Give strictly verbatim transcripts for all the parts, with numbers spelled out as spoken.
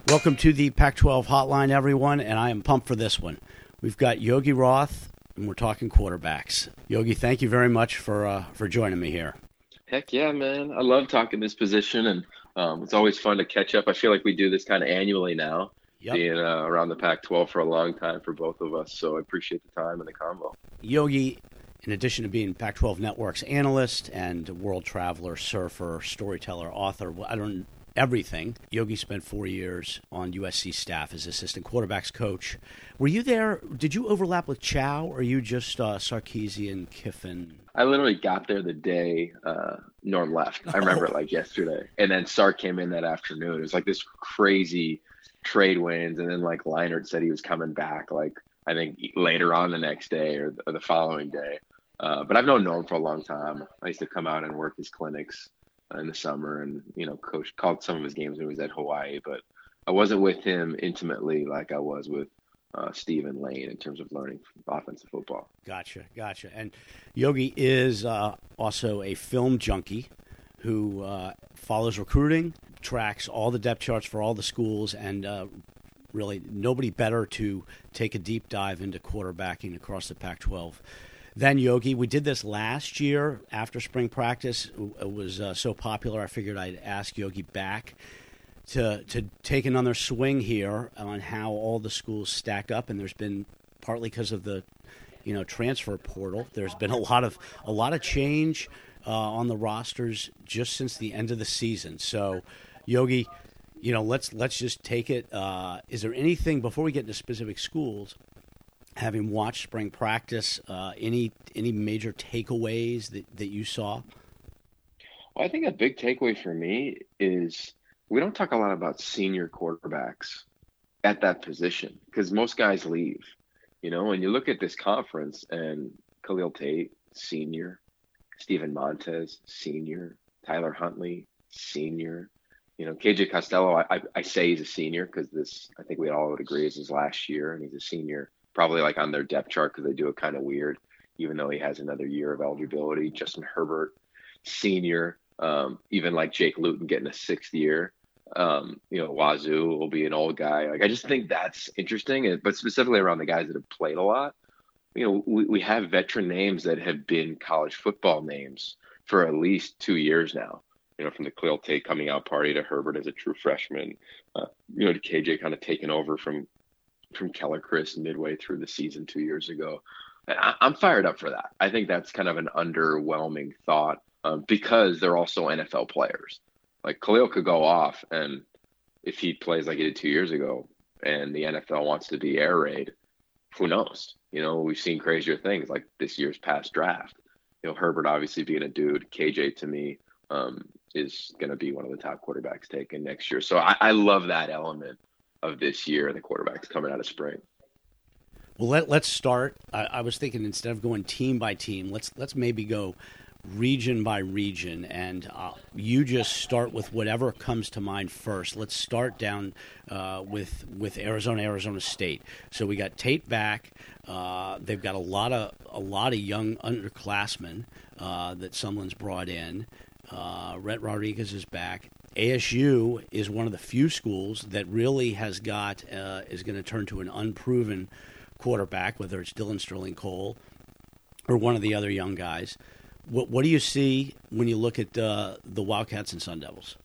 Welcome to the Pac twelve Hotline, everyone, and I am pumped for this one. We've got Yogi Roth, and we're talking quarterbacks. Yogi, thank you very much for uh, for joining me here. Heck yeah, man. I love talking this position, and um, it's always fun to catch up. I feel like we do this kind of annually now, yep. being uh, around the Pac twelve for a long time for both of us, so I appreciate the time and the convo. Yogi, in addition to being Pac twelve Network's analyst and world traveler, surfer, storyteller, author, I don't everything. Yogi spent four years on U S C staff as assistant quarterbacks coach. Were you there? Did you overlap with Chow, or are you just uh, Sarkisian, Kiffin? I literally got there the day uh, Norm left. I remember oh. it like yesterday. And then Sark came in that afternoon. It was like this crazy trade winds. And then like Leinart said he was coming back, like I think later on the next day or, or the following day. Uh, but I've known Norm for a long time. I used to come out and work his clinics in the summer, and you know, coach called some of his games when he was at Hawaii, but I wasn't with him intimately like I was with uh, Steve and Lane in terms of learning offensive football. Gotcha, gotcha. And Yogi is uh, also a film junkie who uh, follows recruiting, tracks all the depth charts for all the schools, and uh, really nobody better to take a deep dive into quarterbacking across the Pac twelve. Then Yogi, we did this last year after spring practice. It was uh, so popular, I figured I'd ask Yogi back to to take another swing here on how all the schools stack up. And there's been, partly because of the, you know, transfer portal, there's been a lot of a lot of change uh, on the rosters just since the end of the season. So, Yogi, you know, let's let's just take it. Uh, is there anything before we get into specific schools? Having watched spring practice, uh, any any major takeaways that, that you saw? Well, I think a big takeaway for me is we don't talk a lot about senior quarterbacks at that position because most guys leave, you know, and you look at this conference and Khalil Tate, senior, Steven Montez, senior, Tyler Huntley, senior, you know, K J Costello, I, I, I say he's a senior because this, I think we all would agree, is his last year, and he's a senior. Probably like on their depth chart because they do it kind of weird, even though he has another year of eligibility. Justin Herbert, senior, um, even like Jake Luton getting a sixth year. Um, you know, Wazoo will be an old guy. Like I just think that's interesting, but specifically around the guys that have played a lot. You know, we, we have veteran names that have been college football names for at least two years now. You know, from the Khalil Tate coming out party to Herbert as a true freshman. Uh, you know, to K J kind of taking over from. from Keller Chris midway through the season two years ago. I, I'm fired up for that. I think that's kind of an underwhelming thought um, because they're also N F L players. Like Khalil could go off, and if he plays like he did two years ago and the N F L wants to be air raid, who knows? You know, we've seen crazier things like this year's past draft. You know, Herbert obviously being a dude. K J to me um, is going to be one of the top quarterbacks taken next year. So I, I love that element of this year, the quarterbacks coming out of spring. Well, let, let's start. I, I was thinking instead of going team by team, let's let's maybe go region by region, and uh, you just start with whatever comes to mind first. Let's start down uh, with with Arizona, Arizona State. So we got Tate back. Uh, they've got a lot of a lot of young underclassmen uh, that Sumlin's brought in. Uh, Rhett Rodriguez is back. A S U is one of the few schools that really has got uh, is going to turn to an unproven quarterback, whether it's Dylan Sterling Cole or one of the other young guys. What what do you see when you look at uh, the Wildcats and Sun Devils?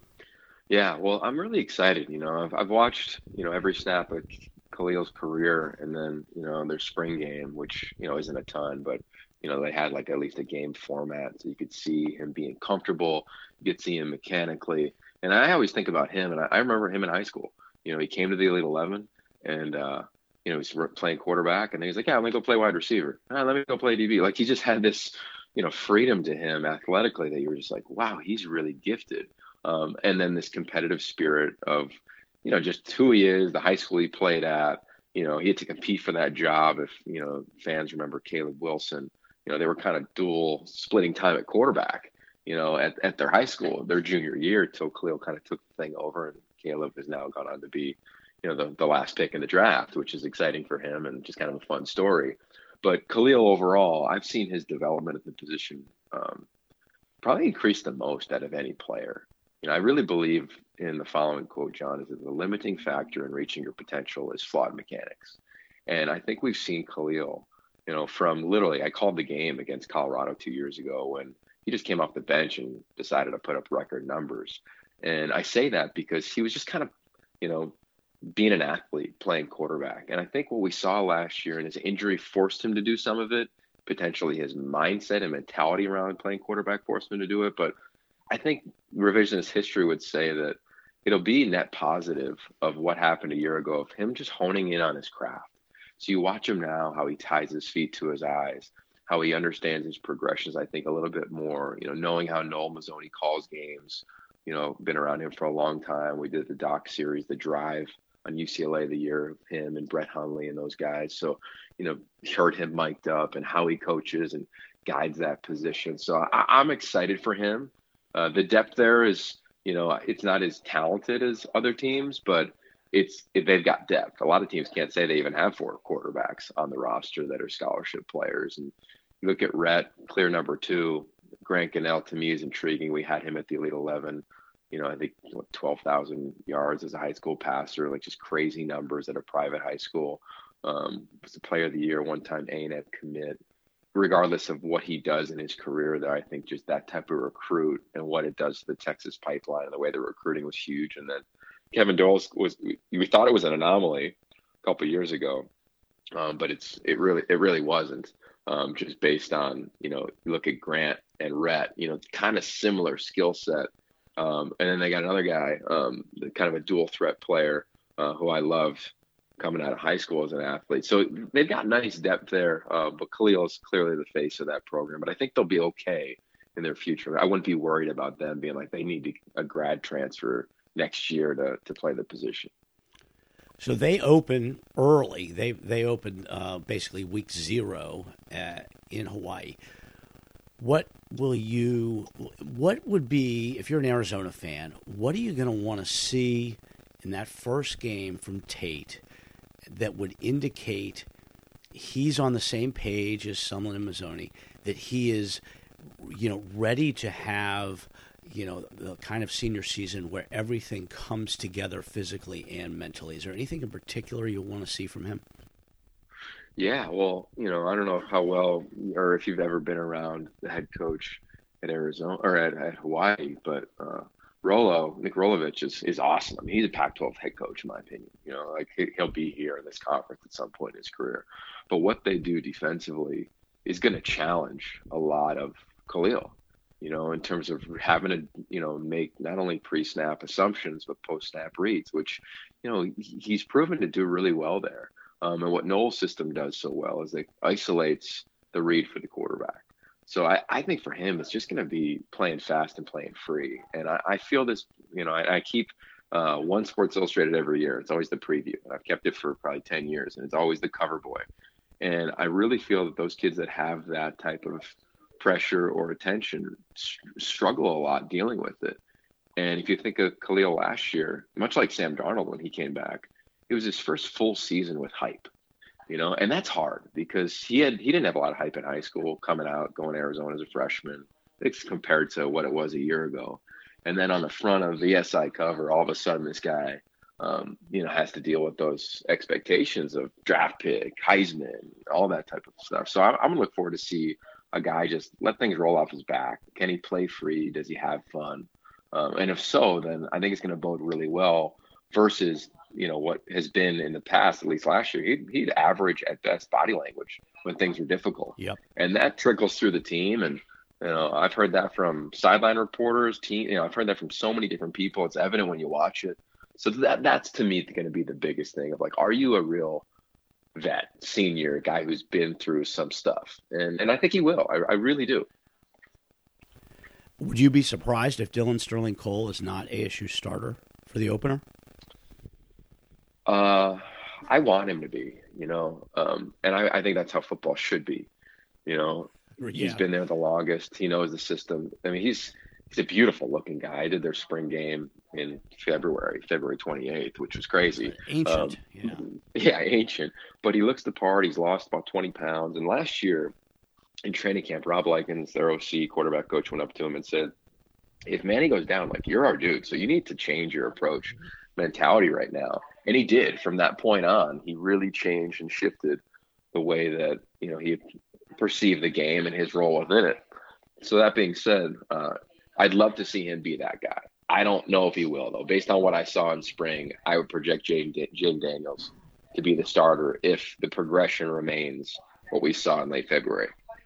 Yeah, well, I'm really excited. You know, I've I've watched you know every snap of Khalil's career, and then you know their spring game, which you know isn't a ton, but you know they had like at least a game format, so you could see him being comfortable. You could see him mechanically, and I always think about him, and I, I remember him in high school. You know, he came to the Elite Eleven, and uh, you know he's playing quarterback, and then he's like, "Yeah, let me go play wide receiver. Ah, let me go play D B." Like he just had this, you know, freedom to him athletically that you were just like, "Wow, he's really gifted." Um, and then this competitive spirit of, you know, just who he is, the high school he played at. You know, he had to compete for that job. If you know fans remember Caleb Wilson, you know they were kind of dual splitting time at quarterback. You know, at, at their high school, their junior year, till Khalil kind of took the thing over, and Caleb has now gone on to be, you know, the, the last pick in the draft, which is exciting for him and just kind of a fun story. But Khalil overall, I've seen his development at the position um, probably increase the most out of any player. You know, I really believe in the following quote, John, is that the limiting factor in reaching your potential is flawed mechanics. And I think we've seen Khalil, you know, from literally, I called the game against Colorado two years ago when he just came off the bench and decided to put up record numbers. And I say that because he was just kind of, you know, being an athlete playing quarterback. And I think what we saw last year, and his injury forced him to do some of it, potentially his mindset and mentality around playing quarterback forced him to do it. But I think revisionist history would say that it'll be net positive of what happened a year ago of him just honing in on his craft. So you watch him now, how he ties his feet to his eyes, how he understands his progressions, I think, a little bit more, you know, knowing how Noel Mazzoni calls games, you know, been around him for a long time. We did the doc series, The Drive on U C L A the year of him and Brett Hundley and those guys. So, you know, heard him mic'd up and how he coaches and guides that position. So I, I'm excited for him. Uh, the depth there is, you know, it's not as talented as other teams, but it's it, they've got depth. A lot of teams can't say they even have four quarterbacks on the roster that are scholarship players. And you look at Rhett, clear number two. Grant Gunnell, to me, is intriguing. We had him at the Elite eleven. You know, I think what, twelve thousand yards as a high school passer, like just crazy numbers at a private high school. Um, was the player of the year, one-time A and M commit. Regardless of what he does in his career there, I think just that type of recruit and what it does to the Texas pipeline and the way the recruiting was huge. And then Kevin Doyle was, we, we thought it was an anomaly a couple of years ago, um, but it's it really it really wasn't. Um, just based on, you know, you look at Grant and Rhett, you know, kind of similar skill set. Um, and then they got another guy, um, kind of a dual threat player uh, who I love coming out of high school as an athlete. So they've got nice depth there, uh, but Khalil is clearly the face of that program. But I think they'll be okay in their future. I wouldn't be worried about them being like they need to, a grad transfer next year to, to play the position. So they open early. They they open uh, basically week zero uh, in Hawaii. What will you? What would be, if you're an Arizona fan, what are you going to want to see in that first game from Tate that would indicate he's on the same page as Sumlin and Mazzoni, that he is, you know, ready to have, you know, the kind of senior season where everything comes together physically and mentally? Is there anything in particular you want to see from him? Yeah, well, you know, I don't know how well or if you've ever been around the head coach at Arizona or at, at Hawaii, but uh, Rolo, Nick Rolovich is, is awesome. I mean, he's a Pac twelve head coach, in my opinion. You know, like he, he'll be here in this conference at some point in his career. But what they do defensively is going to challenge a lot of Khalil, you know, in terms of having to, you know, make not only pre-snap assumptions, but post-snap reads, which, you know, he's proven to do really well there. Um, and what Noel's system does so well is it isolates the read for the quarterback. So I, I think for him, it's just going to be playing fast and playing free. And I, I feel this, you know, I, I keep uh, one Sports Illustrated every year. It's always the preview. And I've kept it for probably ten years, and it's always the cover boy. And I really feel that those kids that have that type of pressure or attention struggle a lot dealing with it. And if you think of Khalil last year, much like Sam Darnold when he came back, it was his first full season with hype, you know, and that's hard because he had he didn't have a lot of hype in high school coming out, going to Arizona as a freshman. It's compared to what it was a year ago. And then on the front of the S I cover, all of a sudden this guy, um, you know, has to deal with those expectations of draft pick, Heisman, all that type of stuff. So I'm, I'm going to look forward to see a guy just let things roll off his back. Can he play free? Does he have fun? Um, and if so, then I think it's going to bode really well versus, you know, what has been in the past, at least last year, he'd, he'd average at best body language when things were difficult. Yep. And that trickles through the team. And, you know, I've heard that from sideline reporters, team, you know, I've heard that from so many different people. It's evident when you watch it. So that that's to me going to be the biggest thing of like, are you a real vet, senior guy who's been through some stuff? And and I think he will. I, I really do. Would you be surprised if Dylan Sterling Cole is not A S U starter for the opener? Uh, I want him to be, you know, um, and I, I think that's how football should be. You know, yeah. He's been there the longest. He knows the system. I mean, he's he's a beautiful looking guy. I did their spring game in February, February twenty-eighth, which was crazy. Ancient, um, yeah. Yeah, ancient. But he looks the part. He's lost about twenty pounds. And last year in training camp, Rob Likens, their O C quarterback coach, went up to him and said, if Manny goes down, like you're our dude, so you need to change your approach mentality right now. And he did from that point on. He really changed and shifted the way that you know he perceived the game and his role within it. So that being said, uh, I'd love to see him be that guy. I don't know if he will though. Based on what I saw in spring, I would project Jaden, Jaden Daniels to be the starter if the progression remains what we saw in late February.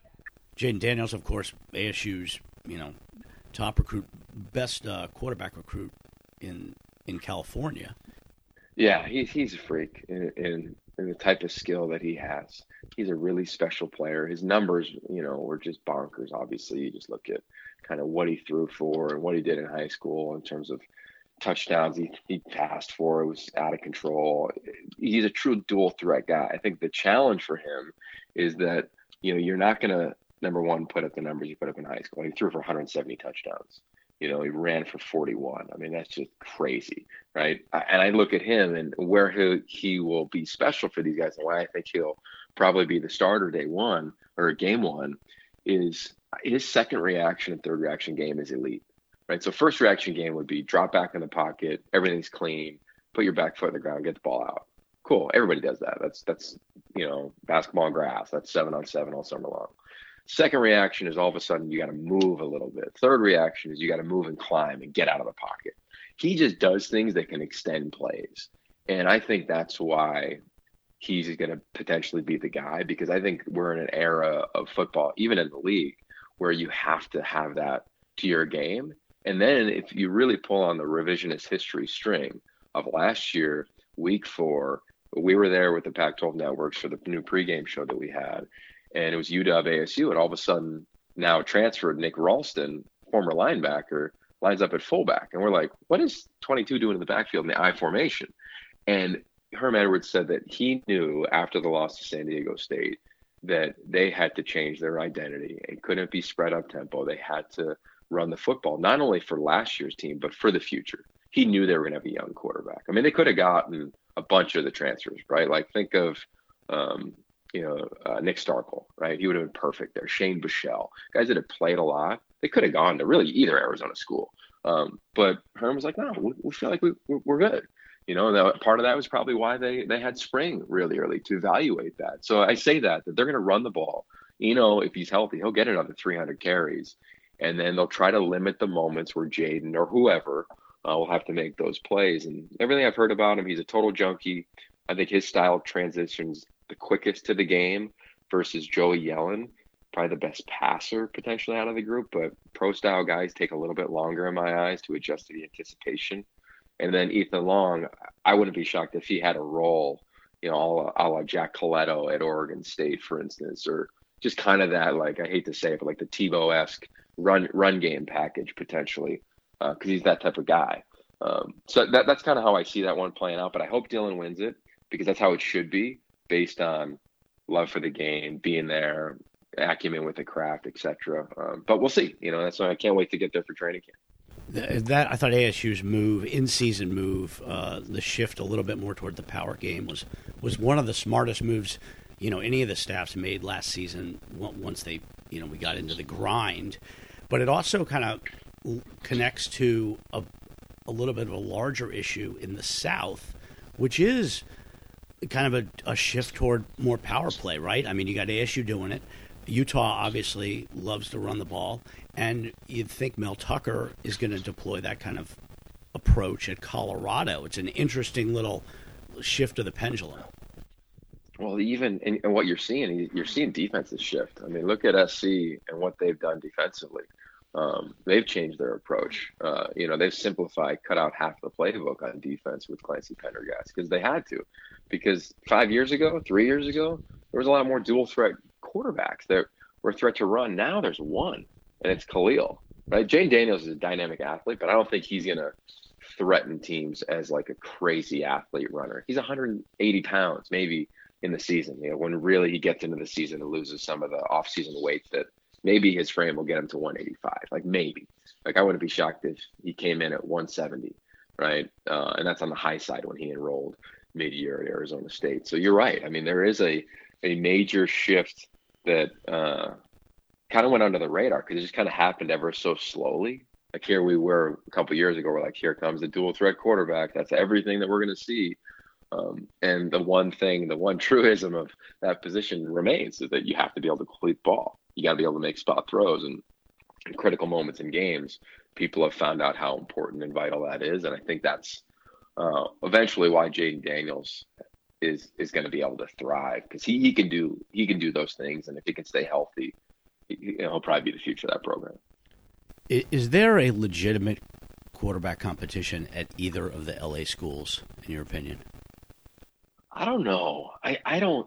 Jaden Daniels, of course, A S U's you know top recruit, best uh, quarterback recruit in in California. Yeah, he's he's a freak in, in in the type of skill that he has. He's a really special player. His numbers, you know, were just bonkers. Obviously, you just look at kind of what he threw for and what he did in high school in terms of touchdowns he, he passed for. It was out of control. He's a true dual threat guy. I think the challenge for him is that, you know, you're not going to, number one, put up the numbers he put up in high school. He threw for one hundred seventy touchdowns. You know, he ran for forty-one. I mean, that's just crazy, right? And I look at him and where he, he will be special for these guys and why I think he'll probably be the starter day one or game one is his second reaction and third reaction game is elite, right? So first reaction game would be drop back in the pocket, everything's clean, put your back foot in the ground, get the ball out. Cool. Everybody does that. That's, that's you know, basketball and grass. That's seven on seven all summer long. Second reaction is all of a sudden you got to move a little bit. Third reaction is you got to move and climb and get out of the pocket. He just does things that can extend plays. And I think that's why he's going to potentially be the guy, because I think we're in an era of football, even in the league, where you have to have that to your game. And then if you really pull on the revisionist history string of last year, week four, we were there with the Pac twelve networks for the new pregame show that we had. And it was U W A S U, and all of a sudden, now transferred Nick Ralston, former linebacker, lines up at fullback. And we're like, what is twenty-two doing in the backfield in the I formation? And Herm Edwards said that he knew after the loss to San Diego State that they had to change their identity. It couldn't be spread up tempo. They had to run the football, not only for last year's team, but for the future. He knew they were going to have a young quarterback. I mean, they could have gotten a bunch of the transfers, right? Like think of um, – you know, uh, Nick Starkel, right? He would have been perfect there. Shane Buechele, guys that had played a lot. They could have gone to really either Arizona school. Um, but Herm was like, no, we, we feel like we, we're good. You know, that part of that was probably why they, they had spring really early to evaluate that. So I say that, that they're going to run the ball. You know, if he's healthy, he'll get another three hundred carries. And then they'll try to limit the moments where Jaden or whoever uh, will have to make those plays. And everything I've heard about him, he's a total junkie. I think his style transitions the quickest to the game versus Joey Yellen, probably the best passer potentially out of the group, but pro style guys take a little bit longer in my eyes to adjust to the anticipation. And then Ethan Long, I wouldn't be shocked if he had a role, you know, a la, a la Jack Coletto at Oregon State, for instance, or just kind of that, like, I hate to say it, but like the Tebow-esque run run game package potentially, because uh, he's that type of guy. Um, so that that's kind of how I see that one playing out, but I hope Dylan wins it because that's how it should be, based on love for the game, being there, acumen with the craft, et cetera. Um, but we'll see. You know, that's why I can't wait to get there for training camp. That I thought A S U's move, in-season move, uh, the shift a little bit more toward the power game was was one of the smartest moves, you know, any of the staffs made last season once they, you know, we got into the grind. But it also kind of connects to a, a little bit of a larger issue in the South, which is kind of a, a shift toward more power play, right? I mean, you got A S U doing it. Utah obviously loves to run the ball, and you'd think Mel Tucker is going to deploy that kind of approach at Colorado. It's an interesting little shift of the pendulum. Well, even in, in what you're seeing, you're seeing defenses shift. I mean, look at S C and what they've done defensively. Um, they've changed their approach. Uh, you know, they've simplified, cut out half the playbook on defense with Clancy Pendergast because they had to. Because five years ago, three years ago, there was a lot more dual threat quarterbacks that were a threat to run. Now there's one, and it's Khalil, right? Jane Daniels is a dynamic athlete, but I don't think he's going to threaten teams as like a crazy athlete runner. He's one hundred eighty pounds maybe in the season, you know, when really he gets into the season and loses some of the off-season weight that maybe his frame will get him to one eighty-five, like maybe. Like I wouldn't be shocked if he came in at one seventy, right? Uh, and that's on the high side when he enrolled mid-year at Arizona State. So you're right. I mean, there is a, a major shift that uh, kind of went under the radar because it just kind of happened ever so slowly. Like here we were a couple years ago, we're like, here comes the dual threat quarterback. That's everything that we're going to see. Um, and the one thing, the one truism of that position remains is that you have to be able to complete the ball. You got to be able to make spot throws, and in critical moments in games, people have found out how important and vital that is. And I think that's uh, eventually why Jayden Daniels is is going to be able to thrive, because he, he can do he can do those things, and if he can stay healthy, he, he'll probably be the future of that program. Is there a legitimate quarterback competition at either of the L A schools, in your opinion? I don't know. I, I don't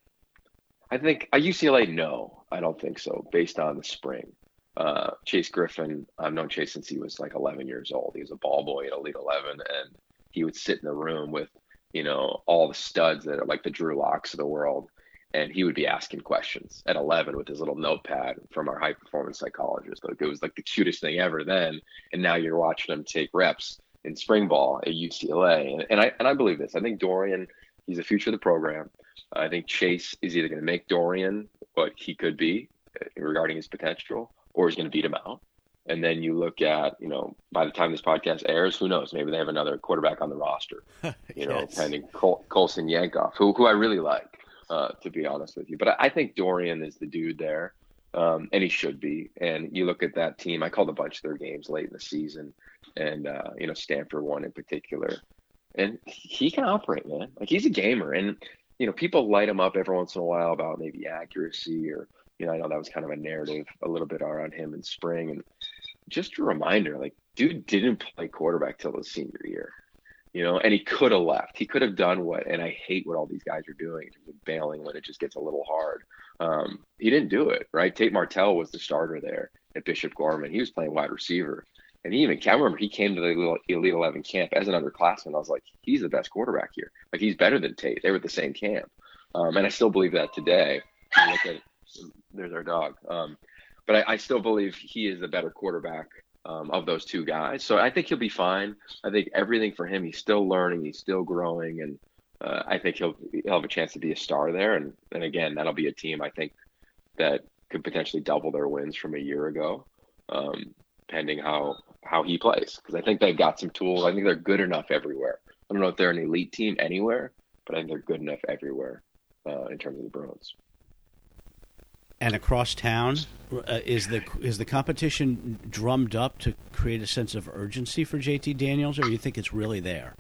– I think – at U C L A, no. I don't think so, based on the spring. Uh, Chase Griffin, I've known Chase since he was like eleven years old. He was a ball boy at Elite eleven, and he would sit in the room with, you know, all the studs that are like the Drew Locks of the world, and he would be asking questions at eleven with his little notepad from our high performance psychologist. Like, it was like the cutest thing ever then. And now you're watching him take reps in spring ball at U C L A. And, and I and I believe this. I think Dorian, he's the future of the program. I think Chase is either going to make Dorian what he could be regarding his potential, or he's going to beat him out. And then you look at, you know, by the time this podcast airs, who knows? Maybe they have another quarterback on the roster, you know, yes. pending Col- Colson Yankoff, who who I really like. Uh, to be honest with you. But I, I think Dorian is the dude there, um, and he should be. And you look at that team, I called a bunch of their games late in the season, and, uh, you know, Stanford one in particular. And he can operate, man. Like, he's a gamer. And, you know, people light him up every once in a while about maybe accuracy or, you know, I know that was kind of a narrative a little bit around him in spring. And just a reminder, like, dude didn't play quarterback till his senior year. You know, and he could have left. He could have done what, and I hate what all these guys are doing in terms of bailing when it just gets a little hard. Um, he didn't do it, right? Tate Martell was the starter there at Bishop Gorman. He was playing wide receiver. And he even, I remember he came to the Elite eleven camp as an underclassman. I was like, he's the best quarterback here. Like, he's better than Tate. They were at the same camp. Um, and I still believe that today. Look at, there's our dog. Um, but I, I still believe he is the better quarterback Um, of those two guys. So I think he'll be fine. I think everything for him, he's still learning, he's still growing, and uh, I think he'll he'll have a chance to be a star there. And, and again, that'll be a team, I think, that could potentially double their wins from a year ago, um, pending how, how he plays. Because I think they've got some tools. I think they're good enough everywhere. I don't know if they're an elite team anywhere, but I think they're good enough everywhere uh, in terms of the Bruins. And across town, uh, is the is the competition drummed up to create a sense of urgency for J T Daniels, or do you think it's really there?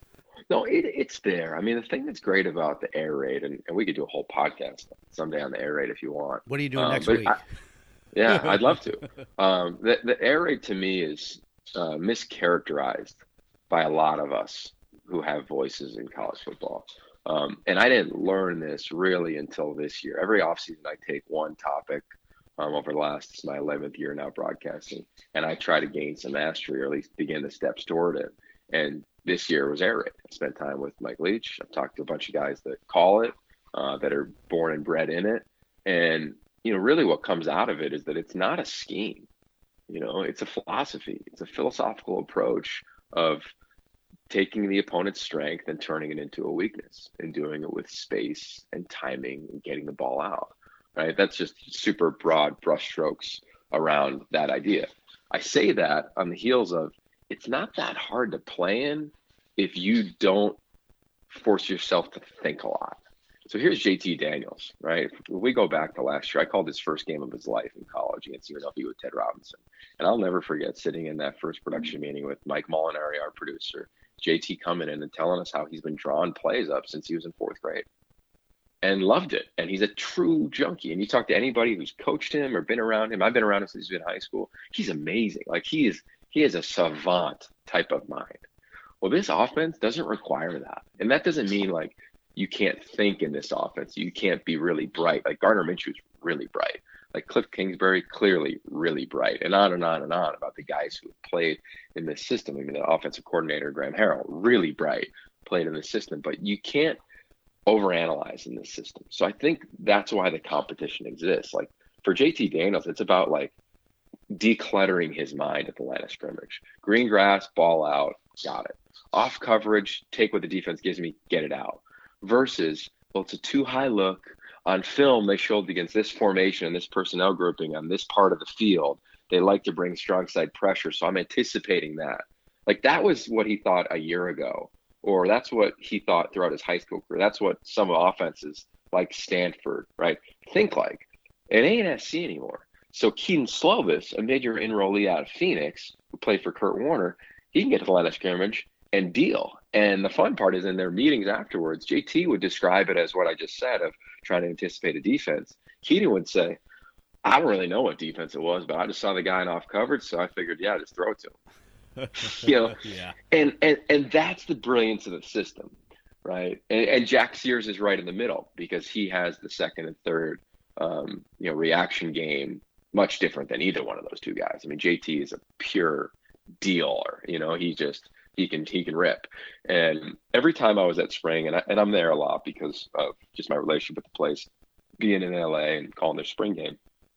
No, it, it's there. I mean, the thing that's great about the air raid, and, and we could do a whole podcast someday on the air raid if you want. What are you doing um, next week? I, yeah, I'd love to. Um, the, the air raid to me is uh, mischaracterized by a lot of us who have voices in college football. Um, and I didn't learn this really until this year. Every offseason, I take one topic um, over the last, this is my eleventh year now broadcasting, and I try to gain some mastery or at least begin the steps toward it. And this year was air raid. I spent time with Mike Leach. I've talked to a bunch of guys that call it, uh, that are born and bred in it. And, you know, really what comes out of it is that it's not a scheme. You know, it's a philosophy. It's a philosophical approach of taking the opponent's strength and turning it into a weakness and doing it with space and timing and getting the ball out, right? That's just super broad brushstrokes around that idea. I say that on the heels of, it's not that hard to play in if you don't force yourself to think a lot. So here's J T Daniels, right? When we go back to last year, I called his first game of his life in college against U N L V with Ted Robinson. And I'll never forget sitting in that first production meeting with Mike Molinari, our producer, J T coming in and telling us how he's been drawing plays up since he was in fourth grade and loved it. And he's a true junkie. And you talk to anybody who's coached him or been around him. I've been around him since he's been in high school. He's amazing. Like he is, he is a savant type of mind. Well, this offense doesn't require that. And that doesn't mean like you can't think in this offense. You can't be really bright. Like Gardner Minshew's really bright. Like Cliff Kingsbury, clearly really bright, and on and on and on about the guys who have played in this system. I mean, the offensive coordinator, Graham Harrell, really bright, played in the system, but you can't overanalyze in this system. So I think that's why the competition exists. Like for J T Daniels, it's about like decluttering his mind at the line of scrimmage. Green grass, ball out, got it. Off coverage, take what the defense gives me, get it out. Versus, well, it's a too high look. On film, they showed against this formation and this personnel grouping on this part of the field They like to bring strong side pressure. So I'm anticipating that. Like that was what he thought a year ago, or that's what he thought throughout his high school career. That's what some offenses like Stanford, right, think like. It ain't S C anymore. So Keaton Slovis, a major enrollee out of Phoenix, who played for Kurt Warner, he can get to the line of scrimmage and deal. And the fun part is in their meetings afterwards, J T would describe it as what I just said of trying to anticipate a defense. Keaton would say, I don't really know what defense it was, but I just saw the guy in off coverage, so I figured, yeah, just throw it to him. you know, yeah. and, and and that's the brilliance of the system, right? And, and Jack Sears is right in the middle because he has the second and third, um, you know, reaction game much different than either one of those two guys. I mean, J T is a pure dealer. You know, he just he can he can rip. And every time I was at spring, and I, and I'm there a lot because of just my relationship with the place, being in L A and calling their spring game.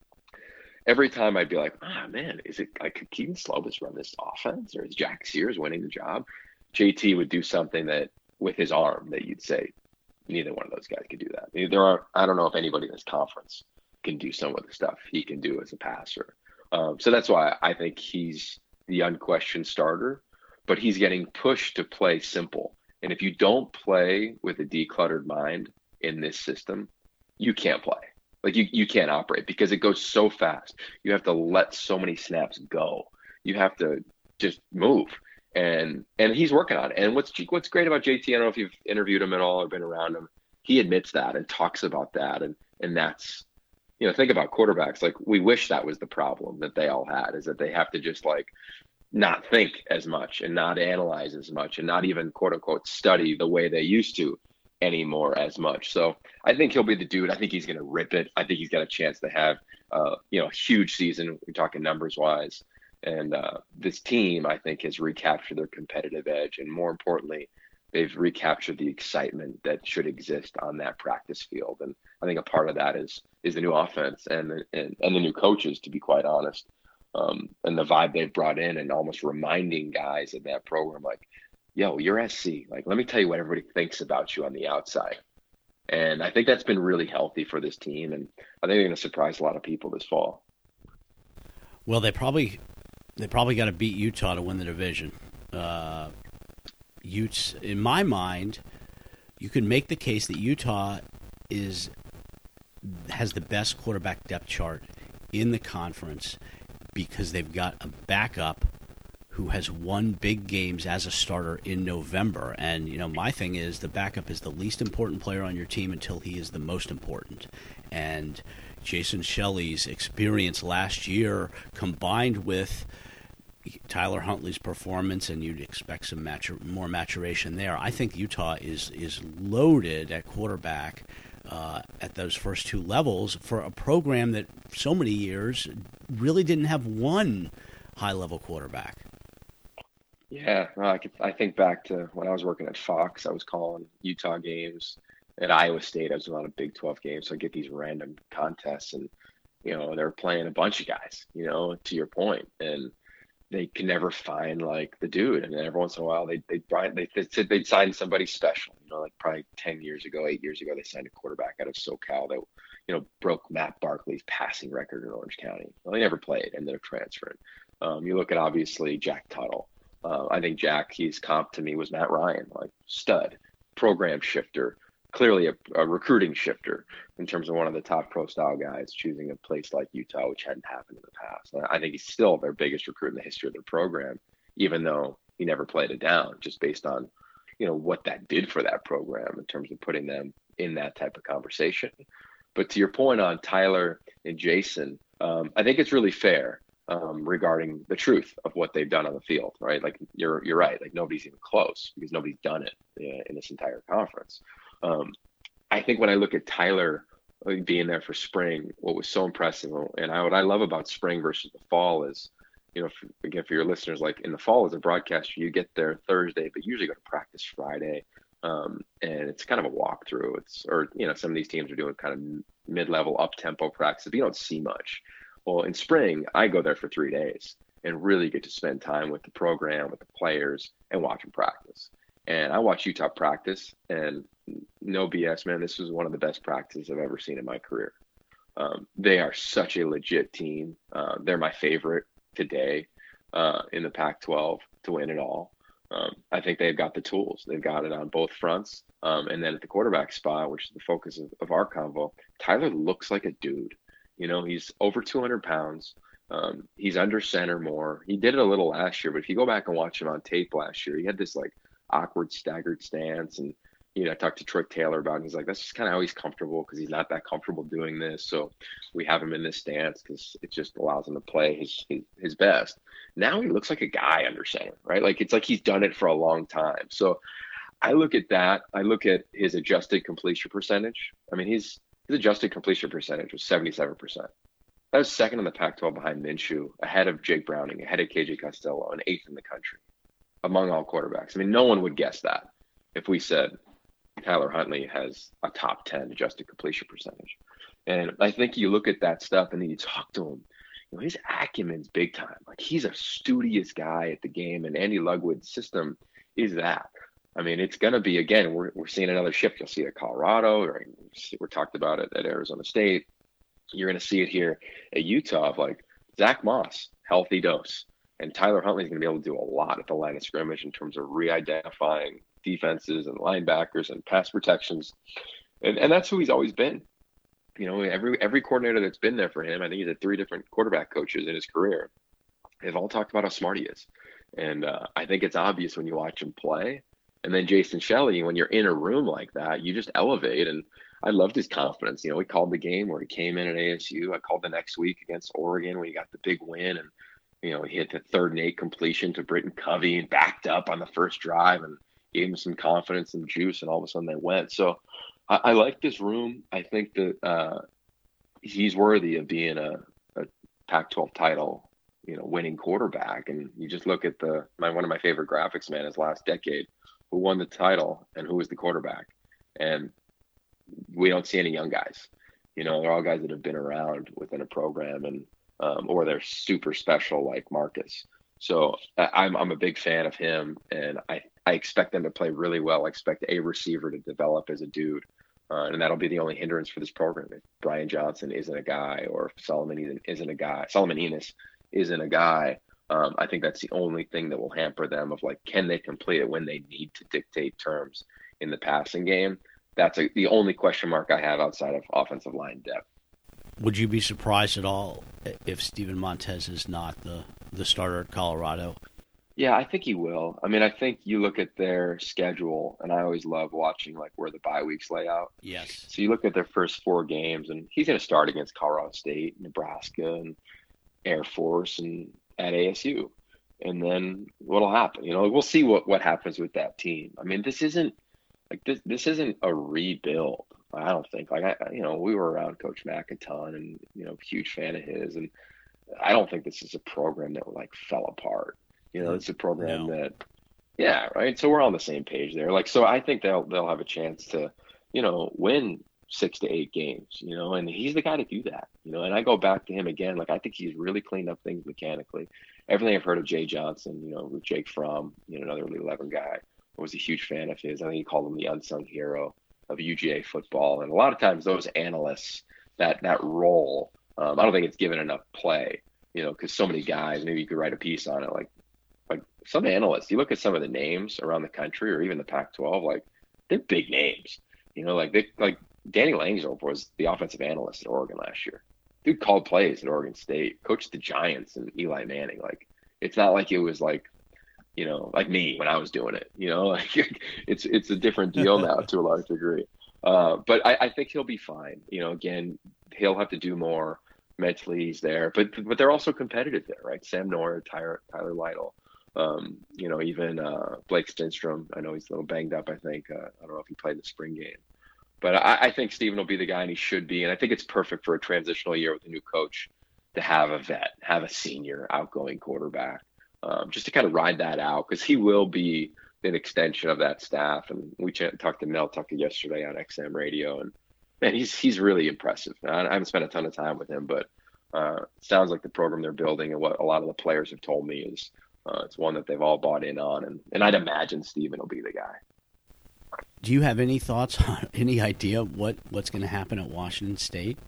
Every time I'd be like, ah, oh, man, is it like could Keaton Slovis run this offense, or is Jack Sears winning the job? J T would do something that with his arm that you'd say neither one of those guys could do that. There are I don't know if anybody in this conference can do some of the stuff he can do as a passer. Um, so that's why I think he's the unquestioned starter, but he's getting pushed to play simple. And if you don't play with a decluttered mind in this system, you can't play. Like you, you can't operate because it goes so fast. You have to let so many snaps go. You have to just move. And and he's working on it. And what's what's great about J T, I don't know if you've interviewed him at all or been around him, he admits that and talks about that. And and that's, you know, think about quarterbacks. Like we wish that was the problem that they all had, is that they have to just like not think as much and not analyze as much and not even quote unquote study the way they used to anymore as much. So I think he'll be the dude. I think he's going to rip it. I think he's got a chance to have, uh, you know, a huge season. We're talking numbers wise. And uh, this team, I think, has recaptured their competitive edge. And more importantly, they've recaptured the excitement that should exist on that practice field. And I think a part of that is is the new offense and the, and, and the new coaches, to be quite honest, um, and the vibe they've brought in and almost reminding guys in that program, like, yo, you're S C. Like, let me tell you what everybody thinks about you on the outside. And I think that's been really healthy for this team. And I think they're going to surprise a lot of people this fall. Well, they probably they probably got to beat Utah to win the division. Uh, Utes, in my mind, you can make the case that Utah is has the best quarterback depth chart in the conference because they've got a backup who has won big games as a starter in November. And, you know, my thing is the backup is the least important player on your team until he is the most important. And Jason Shelley's experience last year combined with Tyler Huntley's performance, and you'd expect some matur- more maturation there. I think Utah is is loaded at quarterback uh, at those first two levels for a program that so many years really didn't have one high-level quarterback. Yeah, I, could, I think back to when I was working at Fox. I was calling Utah games. At Iowa State, I was on a Big twelve games, so I get these random contests, and you know they're playing a bunch of guys. You know, to your point, and they can never find like the dude. And then every once in a while, they they they they said they'd sign somebody special. You know, like probably ten years ago, eight years ago, they signed a quarterback out of SoCal that you know broke Matt Barkley's passing record in Orange County. Well, they never played, ended up transferring. Um, you look at obviously Jack Tuttle. Uh, I think Jack, he's comp to me was Matt Ryan, like stud, program shifter. Clearly a, a recruiting shifter in terms of one of the top pro style guys choosing a place like Utah, which hadn't happened in the past. I think he's still their biggest recruit in the history of their program, even though he never played it down, just based on, you know, what that did for that program in terms of putting them in that type of conversation. But to your point on Tyler and Jason, um, I think it's really fair um, regarding the truth of what they've done on the field, right? Like you're, you're right. Like nobody's even close because nobody's done it in, in this entire conference. Um, I think when I look at Tyler being there for spring, what was so impressive, and I, what I love about spring versus the fall is, you know, for, again, for your listeners, like in the fall as a broadcaster, you get there Thursday, but usually go to practice Friday. Um, and it's kind of a walkthrough. It's, or, you know, some of these teams are doing kind of mid-level up-tempo practice, but you don't see much. Well, in spring, I go there for three days and really get to spend time with the program, with the players, and watch them practice. And I watch Utah practice, and no B S, man, this was one of the best practices I've ever seen in my career. Um, they are such a legit team. Uh, they're my favorite today uh, in the Pac twelve to win it all. Um, I think they've got the tools. They've got it on both fronts. Um, and then at the quarterback spot, which is the focus of, of our convo, Tyler looks like a dude. You know, he's over two hundred pounds. Um, he's under center more. He did it a little last year, but if you go back and watch him on tape last year, he had this like awkward staggered stance. And, you know, I talked to Troy Taylor about it. And he's like, that's just kind of how he's comfortable because he's not that comfortable doing this. So we have him in this stance because it just allows him to play his, his, his best. Now he looks like a guy under center, right? Like it's like he's done it for a long time. So I look at that. I look at his adjusted completion percentage. I mean, he's, his adjusted completion percentage was seventy-seven percent. That was second in the Pac twelve behind Minshew, ahead of Jake Browning, ahead of K J Costello, and eighth in the country among all quarterbacks. I mean, no one would guess that if we said Tyler Huntley has a top ten adjusted completion percentage. And I think you look at that stuff and then you talk to him. You know, his acumen's big time. Like he's a studious guy at the game, and Andy Ludwig's system is that. I mean, it's going to be, again, we're we're seeing another shift. You'll see it at Colorado, or we're talked about it at Arizona State. You're going to see it here at Utah of like Zach Moss, healthy dose. And Tyler Huntley is going to be able to do a lot at the line of scrimmage in terms of re-identifying defenses and linebackers and pass protections. And and that's who he's always been. You know, every every coordinator that's been there for him, I think he's had three different quarterback coaches in his career. They've all talked about how smart he is. And uh, I think it's obvious when you watch him play. And then Jason Shelley, when you're in a room like that, you just elevate. And I loved his confidence. You know, we called the game where he came in at A S U. I called the next week against Oregon when he got the big win. And, you know, he hit the third and eight completion to Britton Covey and backed up on the first drive and gave him some confidence and juice. And all of a sudden they went. So I, I like this room. I think that uh, he's worthy of being a, a Pac twelve title, you know, winning quarterback. And you just look at the, my, one of my favorite graphics, man, is last decade. Who won the title and who was the quarterback? And we don't see any young guys. You know, they're all guys that have been around within a program, and um, or they're super special like Marcus. So I'm I'm a big fan of him, and I, I expect them to play really well. I expect a receiver to develop as a dude, uh, and that'll be the only hindrance for this program. If Brian Johnson isn't a guy, or if Solomon isn't a guy, Solomon Enis isn't a guy. Um, I think that's the only thing that will hamper them of like, can they complete it when they need to dictate terms in the passing game? That's a, the only question mark I have outside of offensive line depth. Would you be surprised at all if Steven Montez is not the, the starter at Colorado? Yeah, I think he will. I mean, I think you look at their schedule, and I always love watching like where the bye weeks lay out. Yes. So you look at their first four games, and he's going to start against Colorado State, Nebraska, and Air Force, and at A S U. And then what'll happen? You know, we'll see what, what happens with that team. I mean, this isn't like this, this isn't a rebuild. I don't think like, I, you know, we were around Coach Mack a ton and, you know, huge fan of his. And I don't think this is a program that like fell apart. You know, it's a program no. that, yeah. Right. So we're on the same page there. Like, so I think they'll, they'll have a chance to, you know, win six to eight games, you know, and he's the guy to do that, you know, and I go back to him again. Like, I think he's really cleaned up things mechanically. Everything I've heard of Jay Johnson, you know, with Jake Fromm, you know, another Elite eleven guy, I was a huge fan of his. I think he called him the unsung hero of U G A football. And a lot of times those analysts, that, that role, um, I don't think it's given enough play, you know, because so many guys, maybe you could write a piece on it. Like, like some analysts, you look at some of the names around the country or even the Pac twelve, like they're big names, you know, like they, like, Danny Langsdorff was the offensive analyst at Oregon last year. Dude called plays at Oregon State, coached the Giants and Eli Manning. Like, it's not like it was like, you know, like me when I was doing it, you know, like it's, it's a different deal now to a large degree. Uh, but I, I think he'll be fine. You know, again, he'll have to do more mentally. He's there, but, but they're also competitive there, right? Sam Noyer, Tyler, Tyler Lytle, um, you know, even uh, Blake Stenstrom. I know he's a little banged up, I think. Uh, I don't know if he played the spring game. But I, I think Steven will be the guy, and he should be. And I think it's perfect for a transitional year with a new coach to have a vet, have a senior outgoing quarterback, um, just to kind of ride that out, because he will be an extension of that staff. And we ch- talked to Mel Tucker yesterday on X M radio, and man, he's he's really impressive. I, I haven't spent a ton of time with him, but uh, it sounds like the program they're building and what a lot of the players have told me is uh, it's one that they've all bought in on. And, and I'd imagine Steven will be the guy. Do you have any thoughts on any idea what, what's going to happen at Washington State?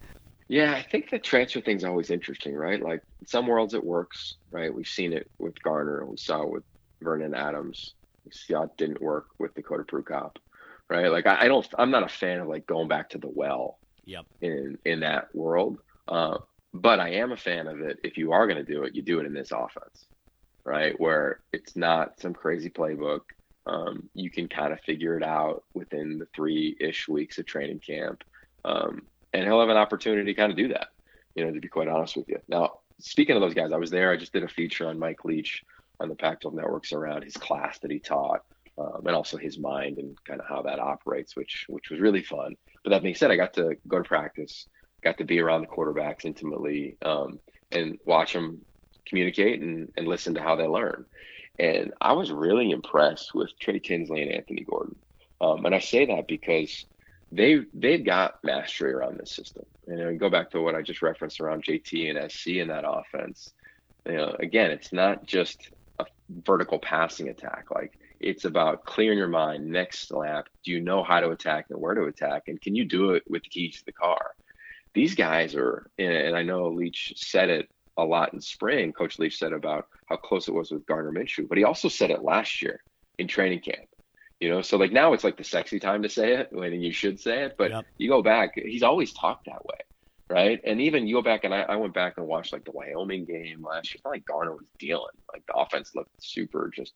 Yeah, I think the transfer thing's always interesting, right? Like in some worlds it works, right? We've seen it with Garner, we saw it with Vernon Adams, we saw it didn't work with Dakota Prukop, right? Like I, I don't, I'm not a fan of like going back to the well Yep. in in that world, uh, but I am a fan of it. If you are going to do it, you do it in this offense, right? Where it's not some crazy playbook. Um, you can kind of figure it out within the three-ish weeks of training camp. Um, and he'll have an opportunity to kind of do that, you know, to be quite honest with you. Now, speaking of those guys, I was there. I just did a feature on Mike Leach on the Pac twelve Networks around his class that he taught, um, and also his mind and kind of how that operates, which which was really fun. But that being said, I got to go to practice, got to be around the quarterbacks intimately, um, and watch them communicate and, and listen to how they learn. And I was really impressed with Trey Tinsley and Anthony Gordon. Um, and I say that because they they've got mastery around this system. And you know, go back to what I just referenced around J T and S C in that offense. You know, again, it's not just a vertical passing attack. Like it's about clearing your mind. Next lap, do you know how to attack and where to attack, and can you do it with the keys to the car? These guys are, and I know Leach said it a lot in spring. Coach Leach said about how close it was with Gardner Minshew, but he also said it last year in training camp. You know, so like now it's like the sexy time to say it when you should say it, but Yep. you go back, he's always talked that way, right? And even you go back and I, I went back and watched like the Wyoming game last year. It's not like Garner was dealing. Like the offense looked super just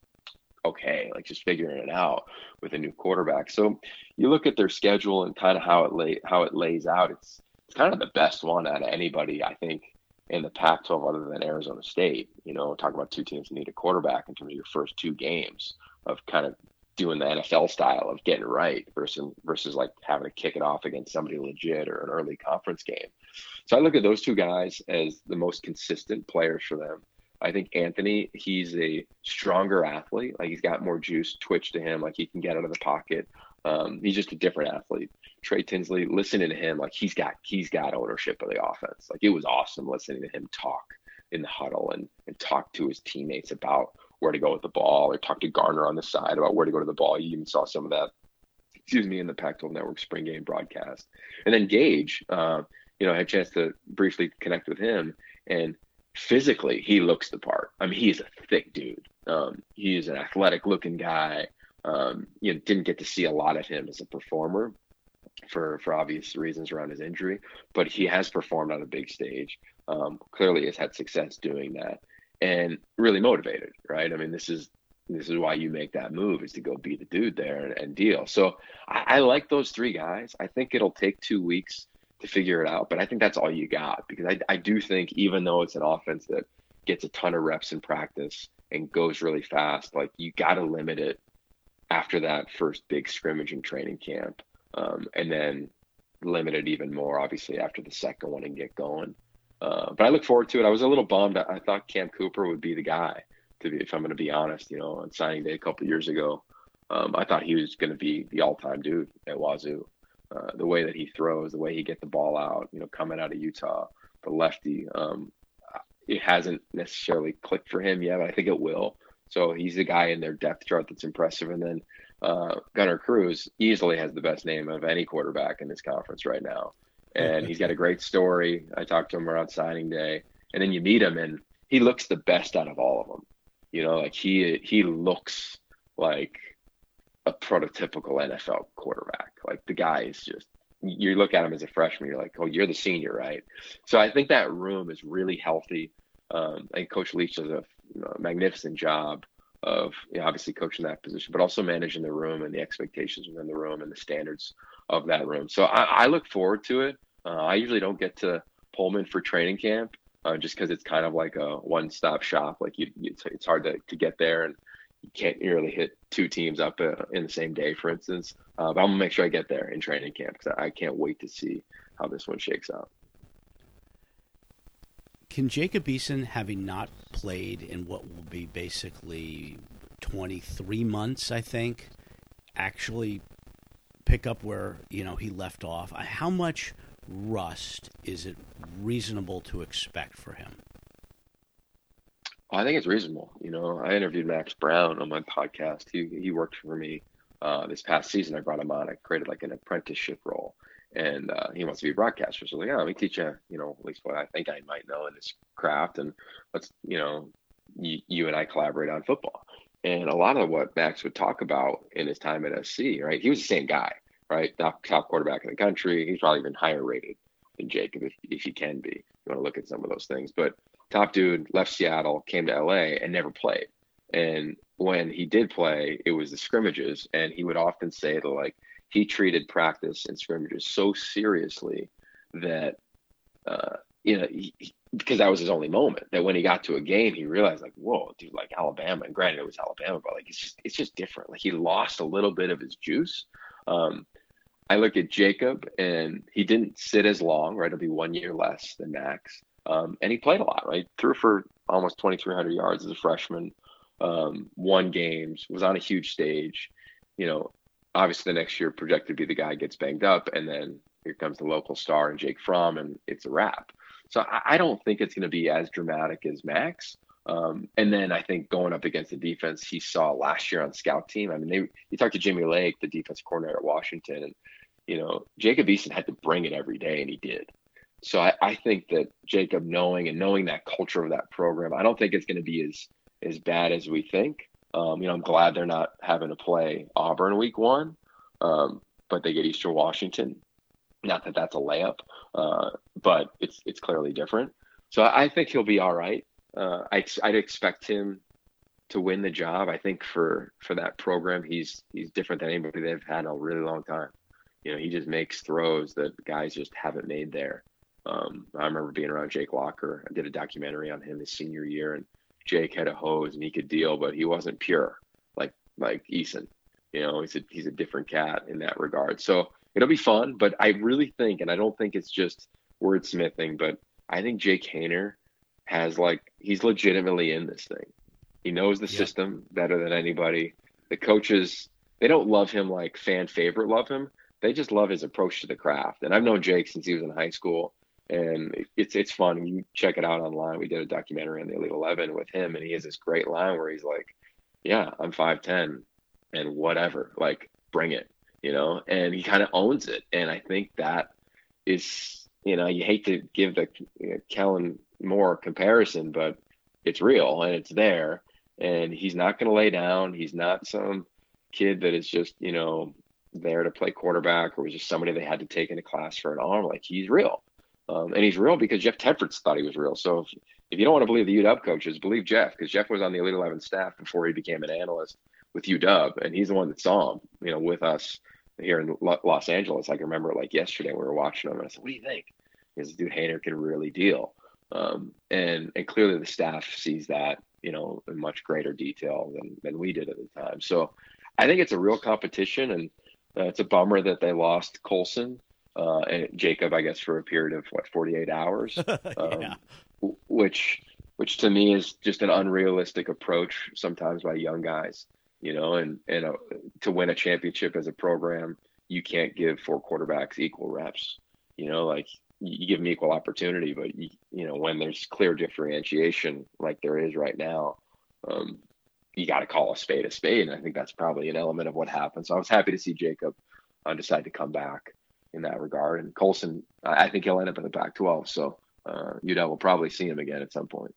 okay, like just figuring it out with a new quarterback. So you look at their schedule and kind of how it lay how it lays out. It's it's kind of the best one out of anybody, I think, in the Pac twelve other than Arizona State. You know, talk about two teams that need a quarterback in terms of your first two games of kind of doing the N F L style of getting right versus versus like having to kick it off against somebody legit or an early conference game. So I look at those two guys as the most consistent players for them. I think Anthony, he's a stronger athlete. Like he's got more juice, twitch to him. Like he can get out of the pocket. Um, he's just a different athlete. Trey Tinsley, listening to him, like he's got he's got ownership of the offense. Like it was awesome listening to him talk in the huddle and and talk to his teammates about where to go with the ball, or talk to Garner on the side about where to go to the ball. You even saw some of that, excuse me, in the Pac twelve Network spring game broadcast. And then Gage, uh, you know, I had a chance to briefly connect with him, and physically he looks the part. I mean, he's a thick dude. Um, he's an athletic looking guy. Um, you know, didn't get to see a lot of him as a performer for for obvious reasons around his injury, but he has performed on a big stage. Um, clearly has had success doing that, and really motivated, right? I mean, this is this is why you make that move, is to go be the dude there and, and deal. So I, I like those three guys. I think it'll take two weeks to figure it out, but I think that's all you got, because I, I do think even though it's an offense that gets a ton of reps in practice and goes really fast, like you got to limit it after that first big scrimmage in training camp, um, and then limit it even more, obviously, after the second one and get going. Uh, but I look forward to it. I was a little bummed. I, I thought Cam Cooper would be the guy, to be, if I'm going to be honest, you know, on signing day a couple of years ago. Um, I thought he was going to be the all-time dude at Wazoo. Uh, the way that he throws, the way he get the ball out, you know, coming out of Utah, the lefty, um, it hasn't necessarily clicked for him yet, but I think it will. So he's the guy in their depth chart that's impressive. And then uh, Gunnar Cruz easily has the best name of any quarterback in this conference right now. And he's got a great story. I talked to him around signing day, and then you meet him and he looks the best out of all of them. You know, like he, he looks like a prototypical N F L quarterback. Like the guy is just, you look at him as a freshman, you're like, oh, you're the senior, right? So I think that room is really healthy. Um, I think Coach Leach does a you know, magnificent job of you know, obviously coaching that position, but also managing the room and the expectations within the room and the standards of that room. So I, I look forward to it. Uh, I usually don't get to Pullman for training camp uh, just because it's kind of like a one-stop shop. Like you, you it's, it's hard to, to get there, and you can't really hit two teams up uh, in the same day, for instance. Uh, but I'm gonna make sure I get there in training camp because I can't wait to see how this one shakes out. Can Jacob Eason, having not played in what will be basically twenty-three months, I think, actually pick up where you know he left off? How much rust is it reasonable to expect for him? I think it's reasonable. You know, I interviewed Max Brown on my podcast. He he worked for me uh, this past season. I brought him on. I created like an apprenticeship role, and uh, he wants to be a broadcaster. So like, yeah, let me teach you, you know, at least what I think I might know in this craft, and let's, you know, you, you and I collaborate on football. And a lot of what Max would talk about in his time at S C, right? He was the same guy, right? Top, top quarterback in the country. He's probably even higher rated than Jacob, if, if he can be. You want to look at some of those things. But top dude, left Seattle, came to L A, and never played. And when he did play, it was the scrimmages. And he would often say that, like, he treated practice and scrimmages so seriously that, uh, you know, he, because that was his only moment, that when he got to a game, he realized, like, whoa, dude, like Alabama, and granted it was Alabama, but like, it's just, it's just different. Like, he lost a little bit of his juice. Um, I look at Jacob, and he didn't sit as long, right? It'll be one year less than Max. Um, and he played a lot, right? Threw for almost twenty-three hundred yards as a freshman, um, won games, was on a huge stage. You know, obviously the next year projected to be the guy gets banged up, and then here comes the local star and Jake Fromm, and it's a wrap. So I, I don't think it's going to be as dramatic as Max. Um, and then I think going up against the defense he saw last year on scout team. I mean, they, you talked to Jimmy Lake, the defensive coordinator at Washington, and, you know, Jacob Eason had to bring it every day, and he did. So I, I think that Jacob knowing and knowing that culture of that program, I don't think it's going to be as, as bad as we think. Um, you know, I'm glad they're not having to play Auburn week one, um, but they get Eastern Washington. Not that that's a layup, uh, but it's it's clearly different. So I, I think he'll be all right. Uh, I, I'd expect him to win the job. I think for, for that program, he's he's different than anybody they've had in a really long time. You know, he just makes throws that guys just haven't made there. Um, I remember being around Jake Locker. I did a documentary on him his senior year, and Jake had a hose and he could deal, but he wasn't pure like like Eason. You know, he's a he's a different cat in that regard. So it'll be fun, but I really think, and I don't think it's just wordsmithing, but I think Jake Haener has, like, he's legitimately in this thing. He knows the yep. system better than anybody. The coaches, they don't love him like fan favorite love him. They just love his approach to the craft. And I've known Jake since he was in high school, and it's it's fun. You check it out online. We did a documentary on the Elite eleven with him, and he has this great line where he's like, yeah, I'm five ten and whatever, like, bring it, you know, and he kind of owns it. And I think that is, you know, you hate to give the you know, Kellen Moore comparison, but it's real and it's there, and he's not going to lay down. He's not some kid that is just, you know, there to play quarterback or was just somebody they had to take into class for an arm. Like, he's real. Um, and he's real because Jeff Tedford thought he was real. So if, if you don't want to believe the U W coaches, believe Jeff, because Jeff was on the Elite eleven staff before he became an analyst with U W, and he's the one that saw him, you know, with us here in Los Angeles. I can remember, like, yesterday we were watching him, and I said, what do you think? Because dude, Haener can really deal. Um, and, and clearly the staff sees that, you know, in much greater detail than, than we did at the time. So I think it's a real competition, and uh, it's a bummer that they lost Colson uh, and Jacob, I guess, for a period of what, forty-eight hours, um, yeah. which, which to me is just an unrealistic approach sometimes by young guys, you know, and, and uh, to win a championship as a program, you can't give four quarterbacks equal reps, you know, like, you give them equal opportunity, but you, you know, when there's clear differentiation like there is right now, um, you got to call a spade a spade. And I think that's probably an element of what happened. So I was happy to see Jacob uh, decide to come back in that regard. And Colson, I think he'll end up in the Pac twelve. So uh, U W will probably see him again at some point.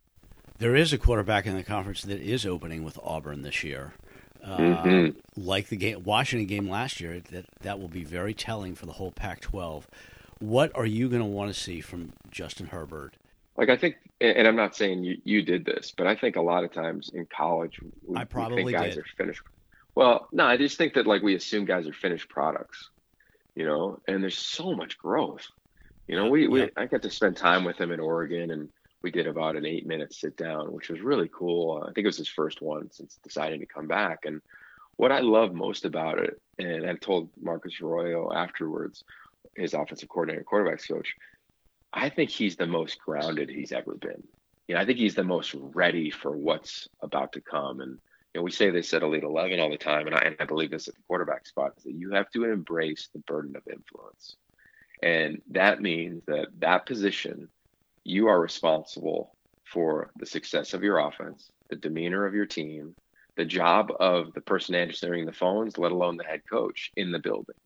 There is a quarterback in the conference that is opening with Auburn this year. Uh, mm-hmm. Like the game, Washington game last year, that, that will be very telling for the whole Pac twelve. What are you going to want to see from Justin Herbert? Like, I think, and I'm not saying you, you did this, but I think a lot of times in college, we, I probably we think guys did. are finished. Well, no, I just think that, like, we assume guys are finished products, you know, and there's so much growth. You know, we, we Yep. I got to spend time with him in Oregon, and we did about an eight minute sit down, which was really cool. I think it was his first one since deciding to come back. And what I love most about it, and I told Marcus Arroyo afterwards, his offensive coordinator, quarterbacks coach, I think he's the most grounded he's ever been. You know, I think he's the most ready for what's about to come. And, you know, we say this at Elite eleven all the time, and I, and I believe this at the quarterback spot, is that you have to embrace the burden of influence. And that means that that position, you are responsible for the success of your offense, the demeanor of your team, the job of the person answering the phones, let alone the head coach in the building.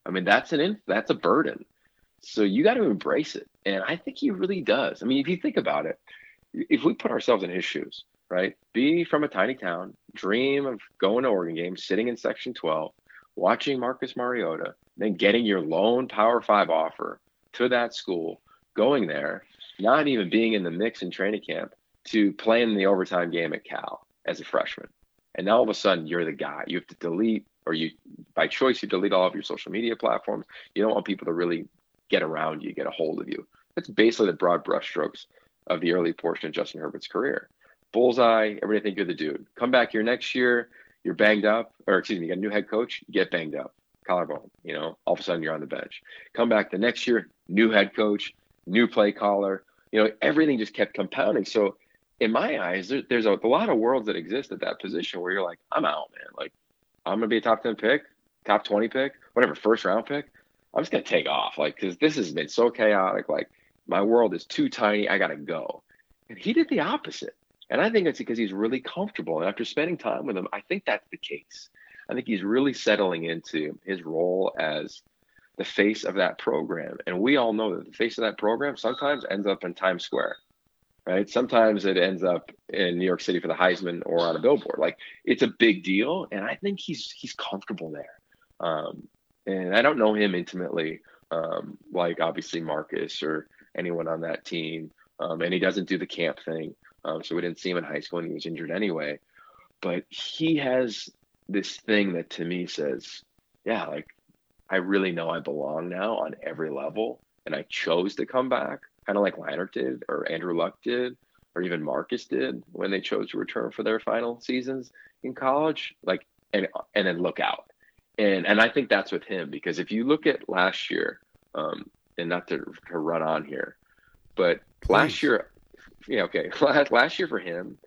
I mean, that's an in, that's a burden. So you got to embrace it. And I think he really does. I mean, if you think about it, if we put ourselves in his shoes, right? Be from a tiny town, dream of going to Oregon games, sitting in Section twelve, watching Marcus Mariota, then getting your lone Power Five offer to that school, going there, not even being in the mix in training camp, to playing the overtime game at Cal as a freshman. And now all of a sudden you're the guy. You have to delete, or you, by choice, you delete all of your social media platforms. You don't want people to really get around you, get a hold of you. That's basically the broad brushstrokes of the early portion of Justin Herbert's career. Bullseye, everybody think you're the dude. Come back here next year, you're banged up, or excuse me, you got a new head coach, you get banged up, collarbone, you know, all of a sudden you're on the bench. Come back the next year, new head coach, new play caller, you know, everything just kept compounding. So in my eyes, there, there's a, a lot of worlds that exist at that position where you're like, I'm out, man. Like, I'm going to be a top ten pick, top twenty pick, whatever, first round pick. I'm just going to take off, like, because this has been so chaotic. Like, my world is too tiny. I got to go. And he did the opposite. And I think it's because he's really comfortable. And after spending time with him, I think that's the case. I think he's really settling into his role as the face of that program. And we all know that the face of that program sometimes ends up in Times Square, right? Sometimes it ends up in New York City for the Heisman or on a billboard. Like, it's a big deal. And I think he's he's comfortable there. Um, and I don't know him intimately, um, like obviously Marcus or anyone on that team. Um, and he doesn't do the camp thing. Um, so we didn't see him in high school and he was injured anyway. But he has this thing that to me says, yeah, like, I really know I belong now on every level. And I chose to come back, kind of like Leonard did, or Andrew Luck did, or even Marcus did when they chose to return for their final seasons in college. Like, and and then look out. And and I think that's with him, because if you look at last year, um, and not to, to run on here, but Please. last year, yeah, okay, last year for him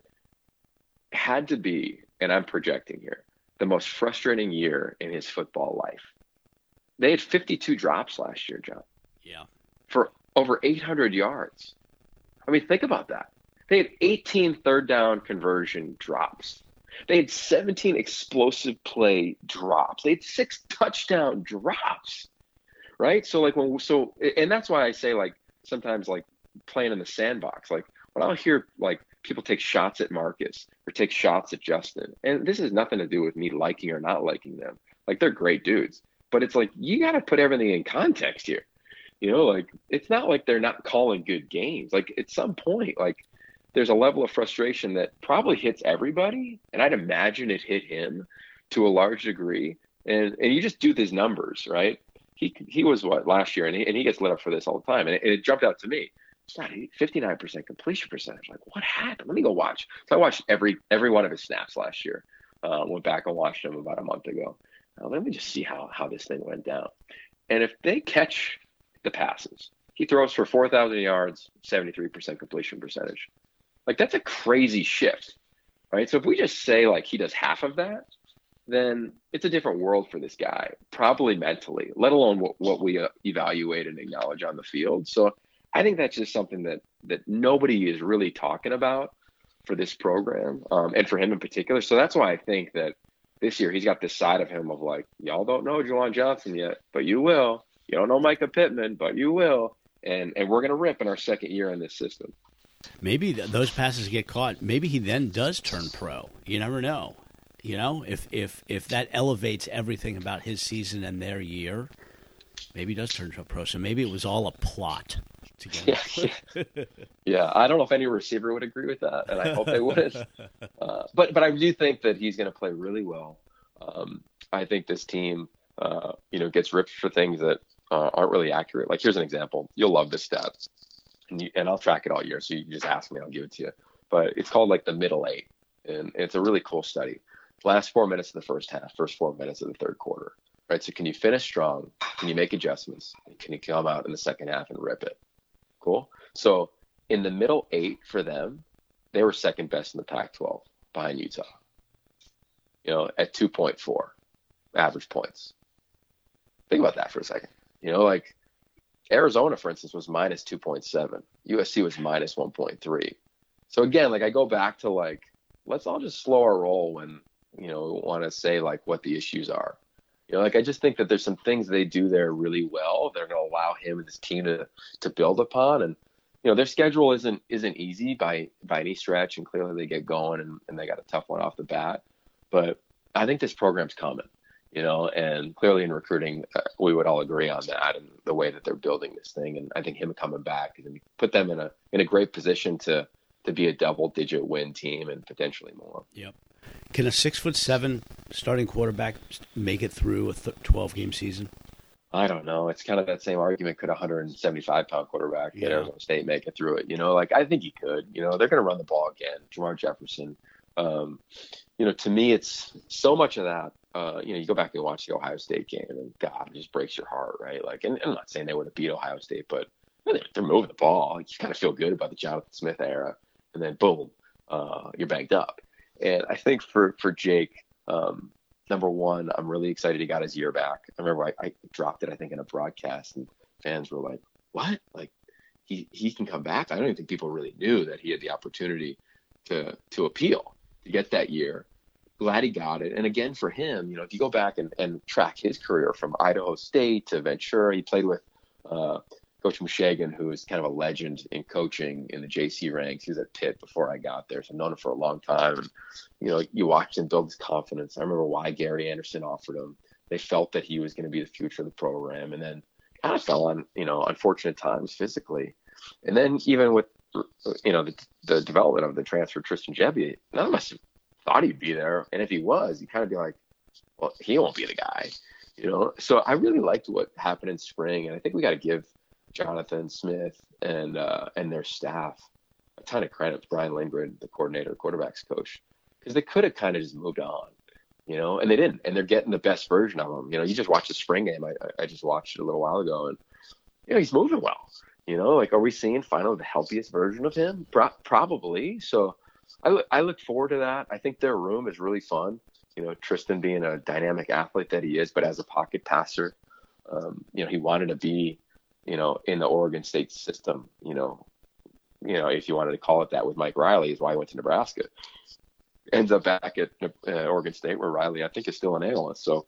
had to be, and I'm projecting here, the most frustrating year in his football life. They had fifty-two drops last year, John. Yeah. For over eight hundred yards. I mean, think about that. They had eighteen third down conversion drops. They had seventeen explosive play drops. They had six touchdown drops, right? So like when, so, and that's why I say, like, sometimes like playing in the sandbox, like when I'll hear like people take shots at Marcus or take shots at Justin, and this has nothing to do with me liking or not liking them. Like, they're great dudes, but it's like, you got to put everything in context here. You know, like, it's not like they're not calling good games. Like, at some point, like, there's a level of frustration that probably hits everybody. And I'd imagine it hit him to a large degree. And and you just do these numbers, right? He he was what last year, and he, and he gets lit up for this all the time. And it, and it jumped out to me. It's not fifty-nine percent completion percentage. Like, what happened? Let me go watch. So I watched every every one of his snaps last year. Uh, went back and watched him about a month ago. Uh, let me just see how, how this thing went down. And if they catch the passes, he throws for four thousand yards, seventy-three percent completion percentage. Like, that's a crazy shift, right? So if we just say, like, he does half of that, then it's a different world for this guy, probably mentally, let alone what, what we uh, evaluate and acknowledge on the field. So I think that's just something that that nobody is really talking about for this program, um, and for him in particular. So that's why I think that this year he's got this side of him of like, y'all don't know Juwan Johnson yet, but you will. You don't know Micah Pittman, but you will. And and we're going to rip in our second year in this system. Maybe th- those passes get caught. Maybe he then does turn pro. You never know. You know, if if if that elevates everything about his season and their year, maybe he does turn pro. So maybe it was all a plot. Yeah, yeah. yeah, I don't know if any receiver would agree with that, and I hope they wouldn't. Uh, but but I do think that he's going to play really well. Um, I think this team, uh, you know, gets ripped for things that uh, aren't really accurate. Like, here's an example. You'll love this stat, and, you, and I'll track it all year. So you can just ask me, I'll give it to you. But it's called like the middle eight, and it's a really cool study. Last four minutes of the first half, first four minutes of the third quarter. Right. So can you finish strong? Can you make adjustments? Can you come out in the second half and rip it? Cool. So in the middle eight for them, they were second best in the Pac twelve behind Utah, you know, at two point four average points. Think about that for a second. You know, like Arizona, for instance, was minus two point seven. U S C was minus one point three. So again, like, I go back to like, let's all just slow our roll when, you know, we want to say like what the issues are. You know, like I just think that there's some things they do there really well. They're going to allow him and his team to to build upon, and you know their schedule isn't isn't easy by by any stretch, and clearly they get going and, and they got a tough one off the bat. But I think this program's coming, you know, and clearly in recruiting uh, we would all agree on that and the way that they're building this thing. And I think him coming back is going to put them in a in a great position to to be a double digit win team and potentially more. Yep. Can a six foot seven starting quarterback make it through a twelve game season? I don't know. It's kind of that same argument. Could a one hundred seventy-five pound quarterback at Arizona State make it through it? You know, like I think he could. You know, they're going to run the ball again. Jamar Jefferson. Um, you know, to me, it's so much of that. Uh, you know, you go back and watch the Ohio State game, and God, it just breaks your heart, right? Like, and, and I'm not saying they would have beat Ohio State, but they're, they're moving the ball. You kind of feel good about the Jonathan Smith era, and then boom, uh, you're banged up. And I think for, for Jake, um, number one, I'm really excited he got his year back. I remember I, I dropped it, I think, in a broadcast, and fans were like, what? Like, he, he can come back? I don't even think people really knew that he had the opportunity to to appeal, to get that year. Glad he got it. And again, for him, you know, if you go back and, and track his career from Idaho State to Ventura, he played with uh, Coach Mushagan, who is kind of a legend in coaching in the J C ranks. He was at Pitt before I got there, so I've known him for a long time. And, you know, you watched him build his confidence. I remember why Gary Anderson offered him. They felt that he was going to be the future of the program, and then kind of fell on, you know, unfortunate times physically. And then even with, you know, the, the development of the transfer Tristan Gebbia, none of us thought he'd be there. And if he was, you'd kind of be like, well, he won't be the guy, you know? So I really liked what happened in spring, and I think we got to give Jonathan Smith and uh, and their staff a ton of credit. Brian Lindgren, the coordinator, quarterbacks coach, because they could have kind of just moved on, you know, and they didn't. And they're getting the best version of him. You know, you just watched the spring game. I, I just watched it a little while ago, and you know, he's moving well. You know, like, are we seeing finally the healthiest version of him? Pro- probably. So I look, I look forward to that. I think their room is really fun. You know, Tristan being a dynamic athlete that he is, but as a pocket passer, um, you know, he wanted to be, you know, in the Oregon State system, you know, you know, if you wanted to call it that, with Mike Riley, is why he went to Nebraska. Ends up back at uh, Oregon State, where Riley, I think, is still an analyst. So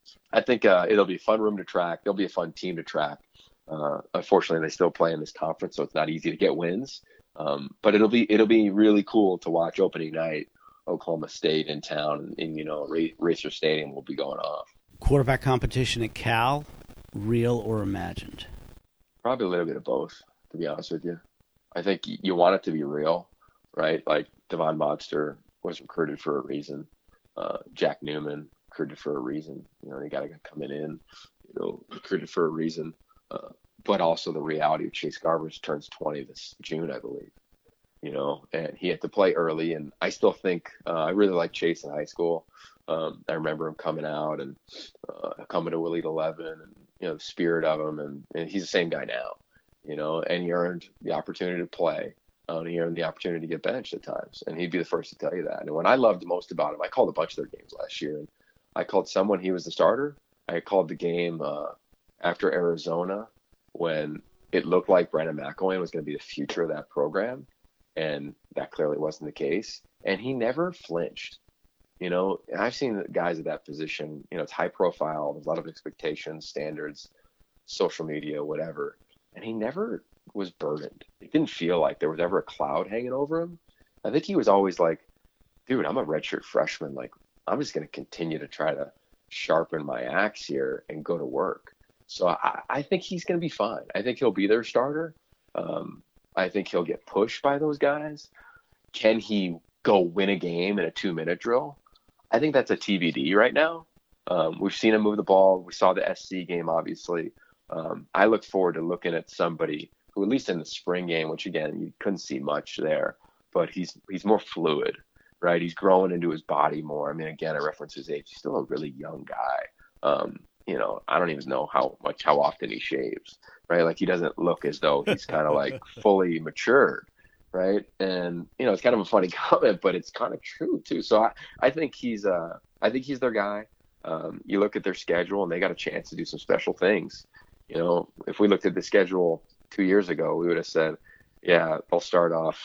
I think uh, it'll be a fun room to track. There'll be a fun team to track. Uh, unfortunately, they still play in this conference, so it's not easy to get wins. Um, but it'll be it'll be really cool to watch opening night, Oklahoma State in town, and, and you know, Ra- Racer Stadium will be going off. Quarterback competition at Cal, real or imagined? Probably a little bit of both, to be honest with you. I think you want it to be real, right? Like Devon Modster was recruited for a reason. Uh, Jack Newman recruited for a reason. You know, they got to coming in, you know, recruited for a reason. Uh, but also the reality of Chase Garbers turns twenty this June, I believe. You know, and he had to play early. And I still think uh, I really like Chase in high school. Um, I remember him coming out and uh, coming to Elite eleven, and you know, the spirit of him, and, and he's the same guy now. You know, and he earned the opportunity to play. Uh, and he earned the opportunity to get benched at times, and he'd be the first to tell you that. And what I loved most about him, I called a bunch of their games last year, and I called some when he was the starter. I called the game uh, after Arizona when it looked like Brandon McElwain was going to be the future of that program, and that clearly wasn't the case. And he never flinched. You know, and I've seen guys at that position, you know, it's high profile, there's a lot of expectations, standards, social media, whatever. And he never was burdened. It didn't feel like there was ever a cloud hanging over him. I think he was always like, dude, I'm a redshirt freshman. Like, I'm just going to continue to try to sharpen my axe here and go to work. So I, I think he's going to be fine. I think he'll be their starter. Um, I think he'll get pushed by those guys. Can he go win a game in a two-minute drill? I think that's a T B D right now. Um, we've seen him move the ball. We saw the S C game, obviously. Um, I look forward to looking at somebody who, at least in the spring game, which again, you couldn't see much there, but he's he's more fluid, right? He's growing into his body more. I mean, again, I reference his age. He's still a really young guy. Um, you know, I don't even know how much, how often he shaves, right? Like, he doesn't look as though he's kind of like fully matured, right? And, you know, it's kind of a funny comment, but it's kind of true too. So I, I think he's, uh, I think he's their guy. Um, you look at their schedule and they got a chance to do some special things. You know, if we looked at the schedule two years ago, we would have said, yeah, they'll start off,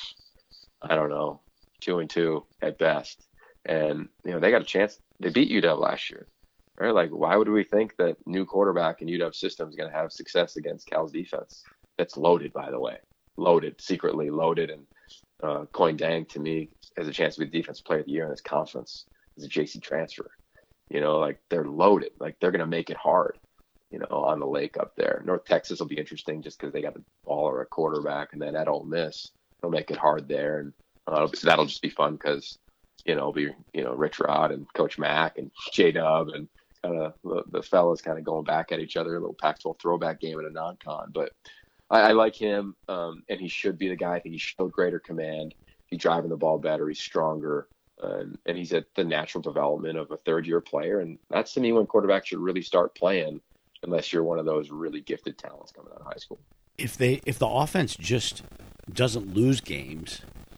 I don't know, two and two at best. And, you know, they got a chance. They beat U W last year. right? Like, why would we think that new quarterback in U W system is going to have success against Cal's defense? That's loaded, by the way, loaded, secretly loaded. And uh, Coin Dang, to me, has a chance to be the defensive player of the year in this conference as a J C transfer. You know, like, they're loaded. Like, they're going to make it hard, you know, on the lake up there. North Texas will be interesting just because they got the baller at quarterback. And then at Ole Miss, they'll make it hard there. And uh, that'll just be fun because, you know, it'll be, you know, Rich Rod and Coach Mack and J-Dub and kind of the, the fellas kind of going back at each other, a little Pac twelve throwback game in a non-con. But I, I like him, um, and he should be the guy. I think he showed greater command. He's driving the ball better. He's stronger. And, and he's at the natural development of a third-year player. And that's, to me, when quarterbacks should really start playing, unless you're one of those really gifted talents coming out of high school. If they if the offense just doesn't lose games,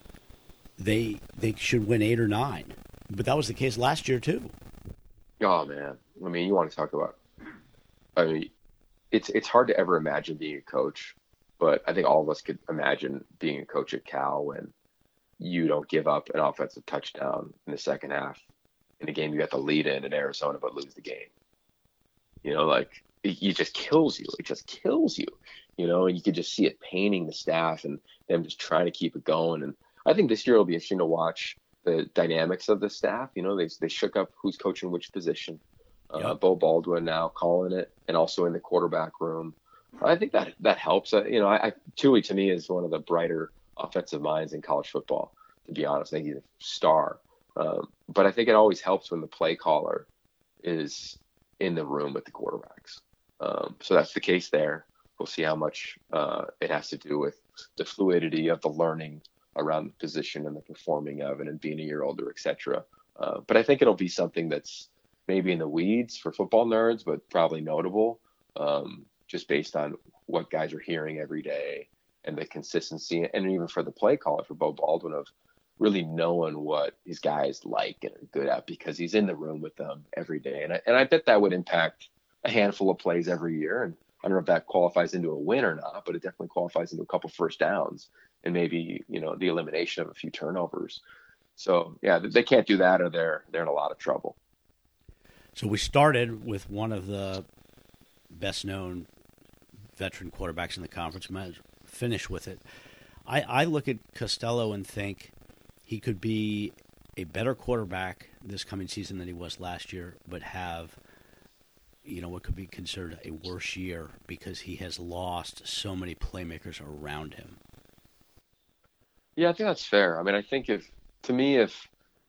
they they should win eight or nine. But that was the case last year too. Oh man, I mean, you want to talk about? I mean, it's it's hard to ever imagine being a coach, but I think all of us could imagine being a coach at Cal when you don't give up an offensive touchdown in the second half in a game you got the lead in at Arizona but lose the game. You know, like, it, it just kills you. It just kills you. You know, and you could just see it paining the staff and them just trying to keep it going. And I think this year will be interesting to watch the dynamics of the staff. You know, they they shook up who's coaching which position. Uh, Yep. Bo Baldwin now calling it, and also in the quarterback room. I think that that helps. Uh, you know, I, I Tui to me is one of the brighter offensive minds in college football. To be honest, I think he's a star. Um, but I think it always helps when the play caller is in the room with the quarterbacks. Um, so that's the case there. We'll see how much uh, it has to do with the fluidity of the learning around the position and the performing of it and being a year older, et cetera. Uh, but I think it'll be something that's maybe in the weeds for football nerds, but probably notable, um, just based on what guys are hearing every day and the consistency, and even for the play caller, for Bo Baldwin, of really knowing what his guys like and are good at because he's in the room with them every day. And I, and I bet that would impact a handful of plays every year. And I don't know if that qualifies into a win or not, but it definitely qualifies into a couple first downs and maybe, you know, the elimination of a few turnovers. So, yeah, they can't do that or they're they're in a lot of trouble. So we started with one of the best-known veteran quarterbacks in the conference. Might finish with it. I, I look at Costello and think he could be a better quarterback this coming season than he was last year, but have, you know, what could be considered a worse year because he has lost so many playmakers around him. Yeah, I think that's fair. I mean, I think if, to me, if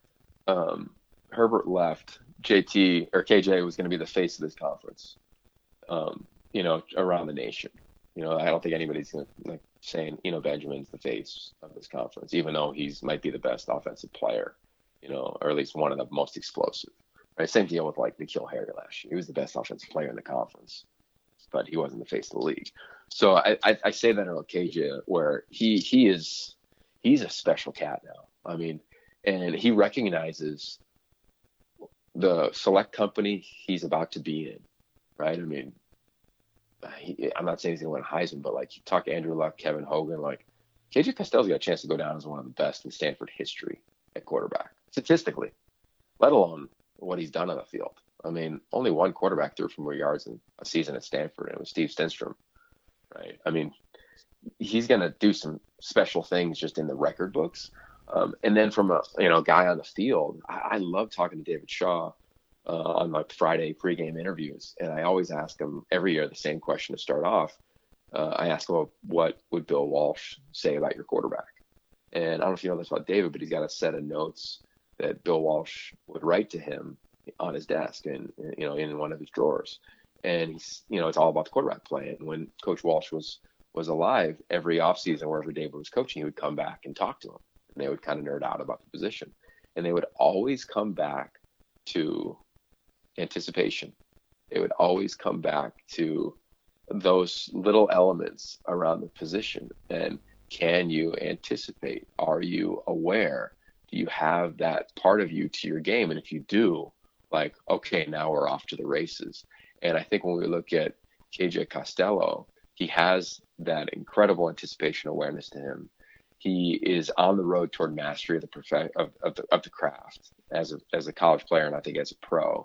um, Herbert left, J T or K J was going to be the face of this conference, um, you know, around the nation. You know, I don't think anybody's going to, like, saying, you know, Benjamin's the face of this conference, even though he's might be the best offensive player, you know, or at least one of the most explosive. Right? Same deal with, like, N'Keal Harry last year. He was the best offensive player in the conference, but he wasn't the face of the league. So I, I, I say that about K J, where he he is he's a special cat now. I mean, and he recognizes the select company he's about to be in, right? I mean, he, I'm not saying he's going to win Heisman, but, like, you talk to Andrew Luck, Kevin Hogan, like, K J Costello's got a chance to go down as one of the best in Stanford history at quarterback, statistically, let alone what he's done on the field. I mean, only one quarterback threw for more yards in a season at Stanford, and it was Steve Stenstrom, right? I mean, he's going to do some special things just in the record books. Um, and then from a, you know, guy on the field, I, I love talking to David Shaw uh, on, like, Friday pregame interviews. And I always ask him every year the same question to start off. Uh, I ask him, what would Bill Walsh say about your quarterback? And I don't know if you know this about David, but he's got a set of notes that Bill Walsh would write to him on his desk and, you know, in one of his drawers. And he's, you know, it's all about the quarterback play. And when Coach Walsh was, was alive, every offseason, wherever David was coaching, he would come back and talk to him. And they would kind of nerd out about the position. And they would always come back to anticipation. They would always come back to those little elements around the position. And can you anticipate? Are you aware? Do you have that part of you to your game? And if you do, like, okay, now we're off to the races. And I think when we look at K J Costello, he has that incredible anticipation awareness to him. He is on the road toward mastery of the prof- of, of, the, of the craft as a, as a college player, and I think as a pro.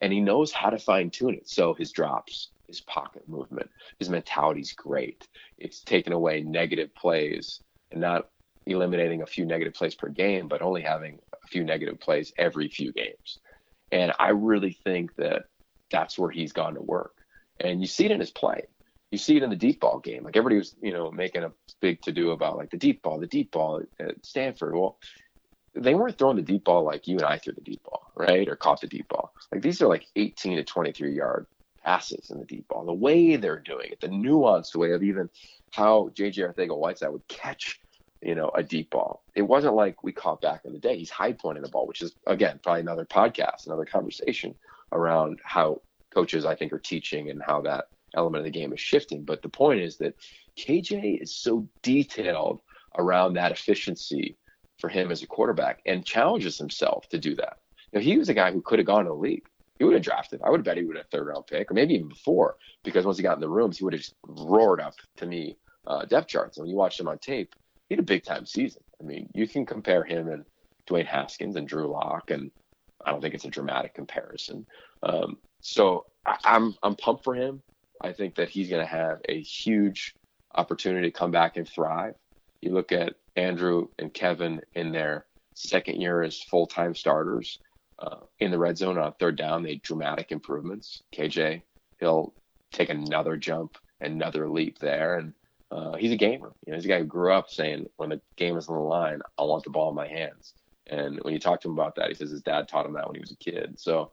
and he knows how to fine tune it. So his drops, his pocket movement, his mentality's great. It's taken away negative plays and not eliminating a few negative plays per game, but only having a few negative plays every few games. And I really think that that's where he's gone to work. And you see it in his play. You see it in the deep ball game. Like everybody was, you know, making a big to-do about like the deep ball, the deep ball at Stanford. Well, they weren't throwing the deep ball like you and I threw the deep ball, right? Or caught the deep ball. Like these are like eighteen to twenty-three yard passes in the deep ball. The way they're doing it, the nuanced way of even how J J Arcega-Whiteside would catch, you know, a deep ball. It wasn't like we caught back in the day. He's high pointing the ball, which is, again, probably another podcast, another conversation around how coaches, I think, are teaching and how that element of the game is shifting. But the point is that K J is so detailed around that efficiency for him as a quarterback and challenges himself to do that. You know, he was a guy who could have gone to the league. He would have drafted. I would have bet he would have a third round pick, or maybe even before, because once he got in the rooms, he would have just roared up to me uh, depth charts. And when you watch him on tape, he had a big time season. I mean, you can compare him and Dwayne Haskins and Drew Lock, and I don't think it's a dramatic comparison. Um, so I, I'm I'm pumped for him. I think that he's going to have a huge opportunity to come back and thrive. You look at Andrew and Kevin in their second year as full-time starters uh, in the red zone on third down, they had dramatic improvements. K J, he'll take another jump, another leap there. And uh, he's a gamer. You know, he's a guy who grew up saying, when the game is on the line, I want the ball in my hands. And when you talk to him about that, he says his dad taught him that when he was a kid. So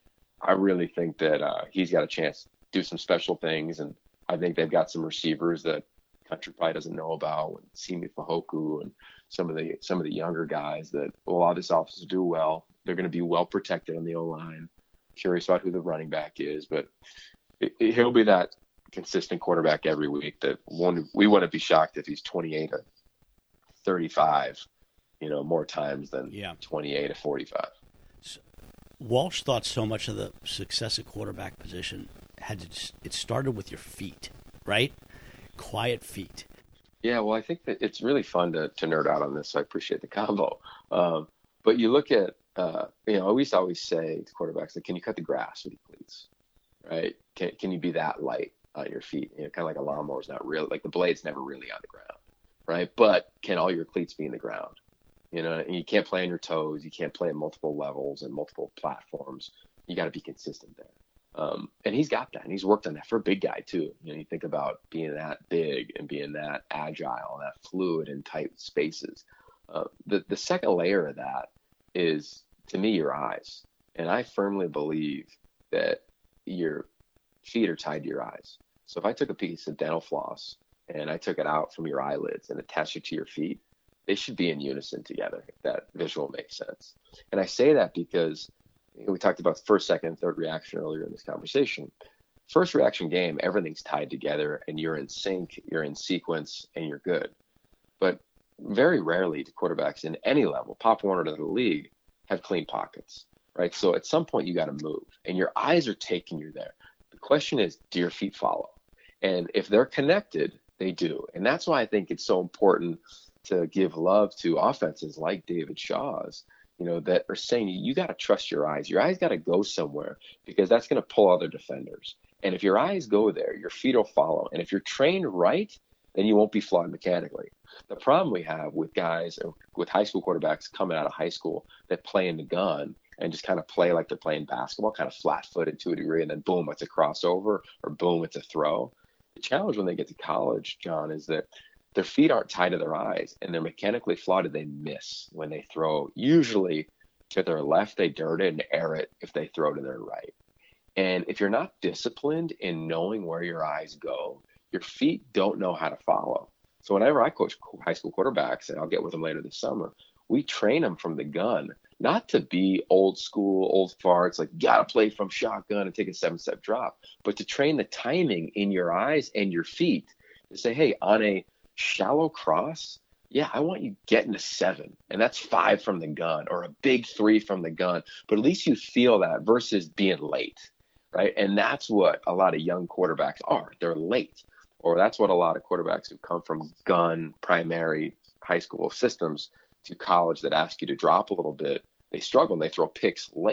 I really think that uh, he's got a chance to do some special things. And I think they've got some receivers that country probably doesn't know about, Simi Fahoku and some of the some of the younger guys that a lot of this offense will do well. They're going to be well protected on the O-line. Curious about who the running back is, but it, it, he'll be that consistent quarterback every week that one, we wouldn't be shocked if he's twenty-eight or thirty-five, you know, more times than yeah. twenty-eight or forty-five. So, Walsh thought so much of the success at quarterback position had to, it started with your feet, right? Quiet feet. Yeah, well, I think that it's really fun to, to nerd out on this, so I appreciate the combo. Um, but you look at, uh, you know, I always always say to quarterbacks, like, can you cut the grass with your cleats, right? Can can you be that light on your feet? You know, kind of like a lawnmower is not real, like the blade's never really on the ground, right? But can all your cleats be in the ground? You know, and you can't play on your toes. You can't play at multiple levels and multiple platforms. You got to be consistent there. Um, and he's got that, and he's worked on that for a big guy too. You know, you think about being that big and being that agile, that fluid in tight spaces. Uh, the the second layer of that is, to me, your eyes. And I firmly believe that your feet are tied to your eyes. So if I took a piece of dental floss and I took it out from your eyelids and attached it to your feet, they should be in unison together, if that visual makes sense. And I say that because we talked about first, second, third reaction earlier in this conversation. First reaction game, everything's tied together and you're in sync, you're in sequence, and you're good. But very rarely do quarterbacks in any level, Pop Warner to the league, have clean pockets, right? So at some point you got to move and your eyes are taking you there. The question is, do your feet follow? And if they're connected, they do. And that's why I think it's so important to give love to offenses like David Shaw's, you know, that are saying you got to trust your eyes. Your eyes got to go somewhere because that's going to pull other defenders. And if your eyes go there, your feet will follow. And if you're trained right, then you won't be flawed mechanically. The problem we have with guys, with high school quarterbacks coming out of high school that play in the gun and just kind of play like they're playing basketball, kind of flat-footed to a degree, and then boom, it's a crossover, or boom, it's a throw. The challenge when they get to college, John, is that their feet aren't tied to their eyes, and they're mechanically flawed. They miss when they throw. Usually to their left, they dirt it and air it if they throw to their right. And if you're not disciplined in knowing where your eyes go, your feet don't know how to follow. So whenever I coach high school quarterbacks, and I'll get with them later this summer, we train them from the gun, not to be old school, old farts, like got to play from shotgun and take a seven-step drop, but to train the timing in your eyes and your feet to say, hey, on a shallow cross, yeah, I want you getting to seven, and that's five from the gun or a big three from the gun, but at least you feel that versus being late, right? And that's what a lot of young quarterbacks are. They're late, or that's what a lot of quarterbacks who come from gun primary high school systems to college that ask you to drop a little bit, they struggle and they throw picks late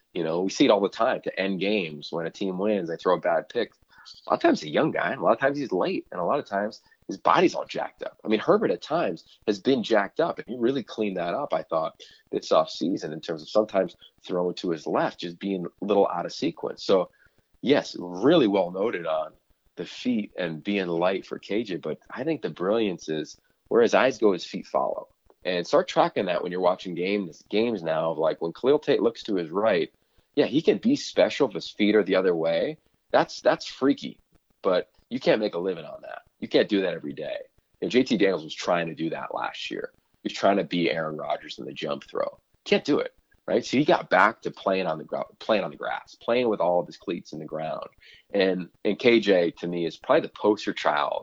You know, we see it all the time to end games when a team wins, they throw a bad pick. A lot of times he's a young guy, and a lot of times he's late, and a lot of times his body's all jacked up. I mean, Herbert at times has been jacked up, and he really cleaned that up, I thought, this offseason in terms of sometimes throwing to his left, just being a little out of sequence. So, yes, really well noted on the feet and being light for K J, but I think the brilliance is where his eyes go, his feet follow. And start tracking that when you're watching games games now of like when Khalil Tate looks to his right, yeah, he can be special if his feet are the other way. That's that's freaky, but you can't make a living on that. You can't do that every day. And J T Daniels was trying to do that last year. He was trying to be Aaron Rodgers in the jump throw. Can't do it, right? So he got back to playing on the ground, playing on the grass, playing with all of his cleats in the ground. And and K J to me is probably the poster child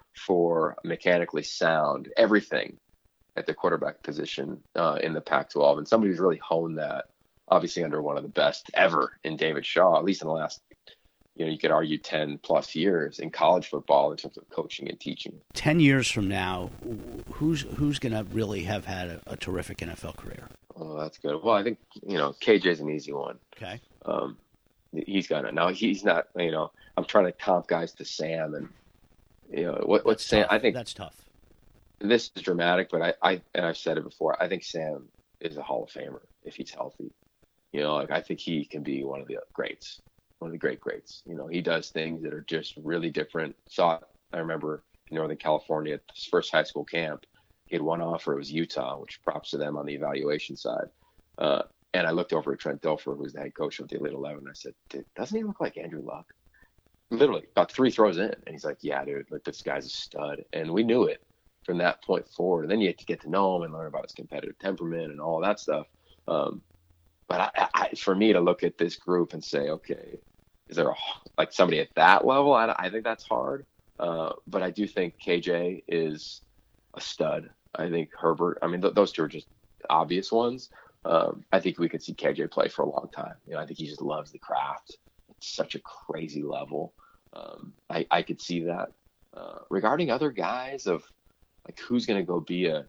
for mechanically sound everything at the quarterback position uh, in the Pac twelve, and somebody who's really honed that, obviously under one of the best ever in David Shaw, at least in the last, you know, you could argue ten plus years in college football in terms of coaching and teaching. Ten years from now, who's who's going to really have had a, a terrific N F L career? Oh, that's good. Well, I think, you know, K J's an easy one. Okay. Um, he's got it. Now, he's not, you know, I'm trying to comp guys to Sam, and, you know, what, what's Sam? Tough. I think that's tough. This is dramatic, but I, I, and I've said it before, I think Sam is a Hall of Famer if he's healthy. You know, like I think he can be one of the greats, one of the great greats. You know, he does things that are just really different. Saw it, I remember in Northern California at his first high school camp, he had one offer. It was Utah, which props to them on the evaluation side. Uh, and I looked over at Trent Dilfer, who was the head coach of the Elite eleven. And I said, dude, doesn't he look like Andrew Luck? Literally, about three throws in. And he's like, yeah, dude, like this guy's a stud. And we knew it from that point forward. And then you had to get to know him and learn about his competitive temperament and all that stuff. Um, but I, I, for me to look at this group and say, okay, is there a, like somebody at that level? I, I think that's hard. Uh, but I do think K J is a stud. I think Herbert, I mean, th- those two are just obvious ones. Um, I think we could see K J play for a long time. You know, I think he just loves the craft. It's such a crazy level. Um, I, I could see that. Uh, regarding other guys of like who's going to go be a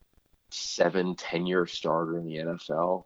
seven, ten year starter in the N F L,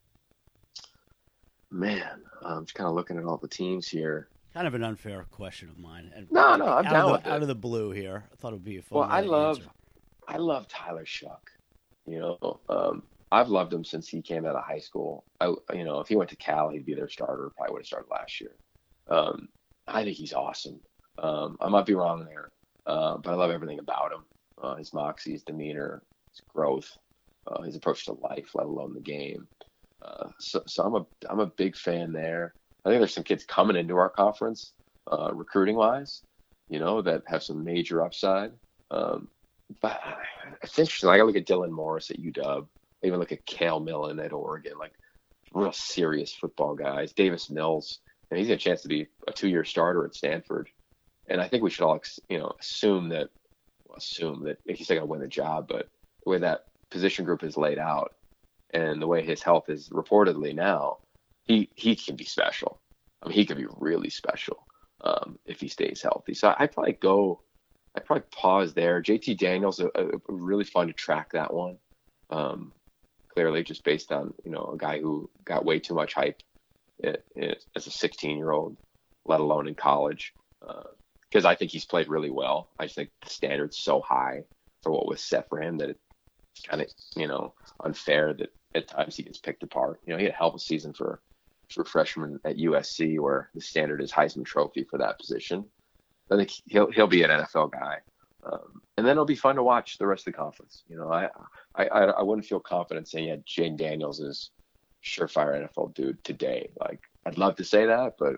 man, I'm just kind of looking at all the teams here. Kind of an unfair question of mine. And no, no, I'm out down of the, with it. Out of the blue here, I thought it would be a fun. Well, I love, answer. I love Tyler Shuck. You know, um, I've loved him since he came out of high school. I, you know, if he went to Cal, he'd be their starter. Probably would have started last year. Um, I think he's awesome. Um, I might be wrong there, uh, but I love everything about him. Uh, his moxie, his demeanor, his growth, uh, his approach to life, let alone the game. Uh, so, so I'm a I'm a big fan there. I think there's some kids coming into our conference, uh, recruiting wise, you know, that have some major upside. Um, but it's interesting. Like I look at Dylan Morris at U W. I even look at Cale Millen at Oregon, like real serious football guys. Davis Mills, and he's got a chance to be a two-year starter at Stanford. And I think we should all, you know, assume that, well, assume that he's still going to win the job. But the way that position group is laid out, and the way his health is reportedly now, he he can be special. I mean, he could be really special um, if he stays healthy. So I'd probably go, I'd probably pause there. J T Daniels, a, a really fun to track that one. Um, clearly, just based on, you know, a guy who got way too much hype it, it, as a sixteen-year-old, let alone in college. Because uh, I think he's played really well. I just think the standard's so high for what was set for him that it's kind of, you know, unfair that at times he gets picked apart. You know, he had a hell of a season for for freshman at U S C, where the standard is Heisman Trophy for that position. I think he'll he'll be an N F L guy, um, and then it'll be fun to watch the rest of the conference. You know, I I I wouldn't feel confident saying yeah, Jane Daniels is surefire N F L dude today. Like I'd love to say that, but